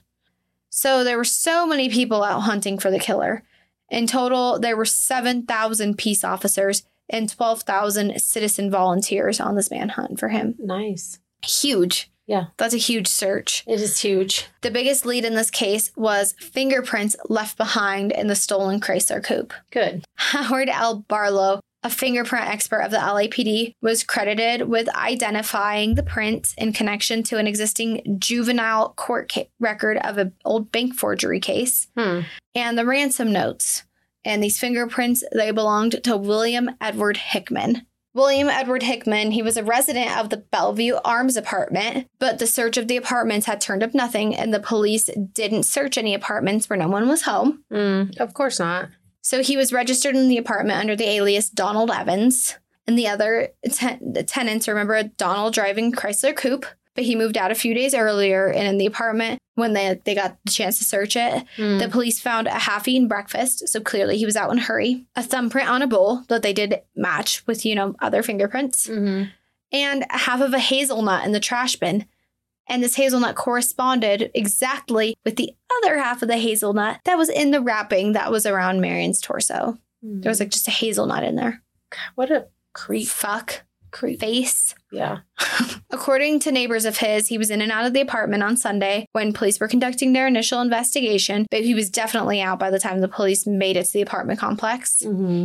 So there were so many people out hunting for the killer. In total, there were 7,000 peace officers and 12,000 citizen volunteers on this manhunt for him. Nice. Huge. Yeah. That's a huge search. It is huge. The biggest lead in this case was fingerprints left behind in the stolen Chrysler coupe. Good. Howard L. Barlow, a fingerprint expert of the LAPD, was credited with identifying the prints in connection to an existing juvenile court record of an old bank forgery case and the ransom notes. And these fingerprints, they belonged to William Edward Hickman. William Edward Hickman, he was a resident of the Bellevue Arms apartment, but the search of the apartments had turned up nothing, and the police didn't search any apartments where no one was home. Of course not. So he was registered in the apartment under the alias Donald Evans. And the other tenants remember Donald driving Chrysler coupe, but he moved out a few days earlier. And in the apartment, when they got the chance to search it, the police found a half-eaten breakfast. So clearly he was out in a hurry. A thumbprint on a bowl that they did match with, other fingerprints. And half of a hazelnut in the trash bin. And this hazelnut corresponded exactly with the other half of the hazelnut that was in the wrapping that was around Marion's torso. There was just a hazelnut in there. God, what a creep. Creep face. Yeah. According to neighbors of his, he was in and out of the apartment on Sunday when police were conducting their initial investigation, but he was definitely out by the time the police made it to the apartment complex.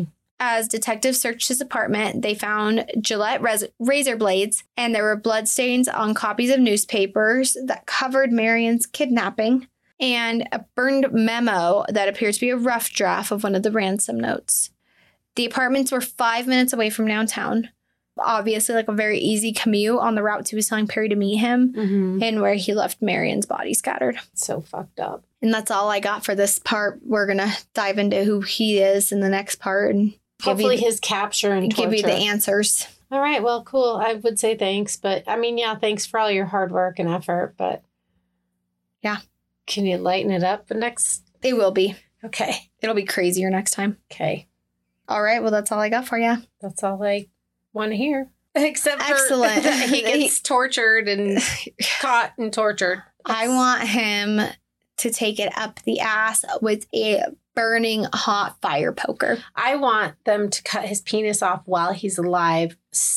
As detectives searched his apartment, they found Gillette razor blades, and there were bloodstains on copies of newspapers that covered Marion's kidnapping, and a burned memo that appeared to be a rough draft of one of the ransom notes. The apartments were 5 minutes away from downtown. Obviously, a very easy commute on the route he was telling Perry to meet him, and where he left Marion's body scattered. So fucked up. And that's all I got for this part. We're going to dive into who he is in the next part and hopefully his capture and torture. Give you the answers. All right. Well, cool. I would say thanks. But thanks for all your hard work and effort. But yeah. Can you lighten it up next? It will be. Okay. It'll be crazier next time. Okay. All right. Well, that's all I got for you. That's all I want to hear. Except for excellent. That he gets tortured and caught and tortured. I want him to take it up the ass with a burning hot fire poker. I want them to cut his penis off while he's alive,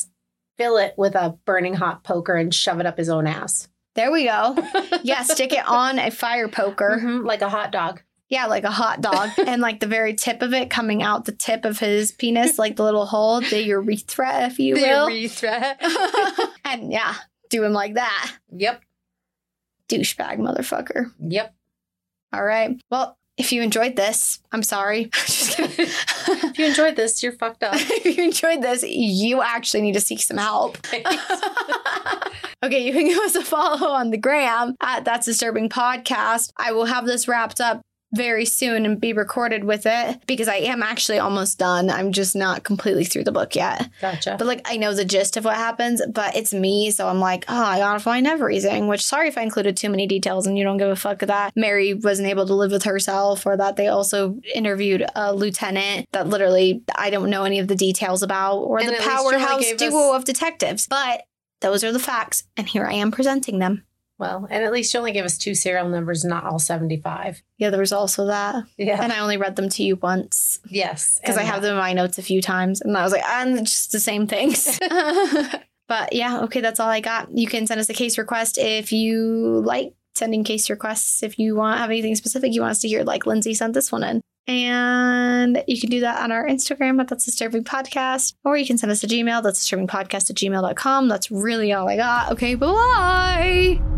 fill it with a burning hot poker, and shove it up his own ass. There we go. Yeah, stick it on a fire poker. Like a hot dog. Yeah, like a hot dog. And the very tip of it coming out the tip of his penis, the little hole, the urethra, if you will. The urethra. And yeah, do him like that. Yep. douchebag motherfucker. Yep. All right. Well, if you enjoyed this, I'm sorry. Just kidding. If you enjoyed this, you're fucked up. If you enjoyed this, you actually need to seek some help. Okay, you can give us a follow on the gram at That's Disturbing Podcast. I will have this wrapped up very soon and be recorded with it because I am actually almost done. I'm just not completely through the book yet. Gotcha. But I know the gist of what happens, but it's me. So I'm like, oh, I gotta find everything, which sorry if I included too many details and you don't give a fuck that Mary wasn't able to live with herself, or that they also interviewed a lieutenant that literally I don't know any of the details about, or And the at least you only powerhouse gave duo us- of detectives. But those are the facts. And here I am presenting them. Well, and at least you only gave us 2 serial numbers, not all 75. Yeah, there was also that. Yeah. And I only read them to you once. Yes. Because I have them in my notes a few times. And I was like, and just the same things. But yeah, okay, that's all I got. You can send us a case request if you like sending case requests. If you have anything specific you want us to hear, like Lindsay sent this one in. And you can do that on our Instagram at That's Disturbing Podcast. Or you can send us a Gmail, that's disturbingpodcast@gmail.com. That's really all I got. Okay, bye-bye.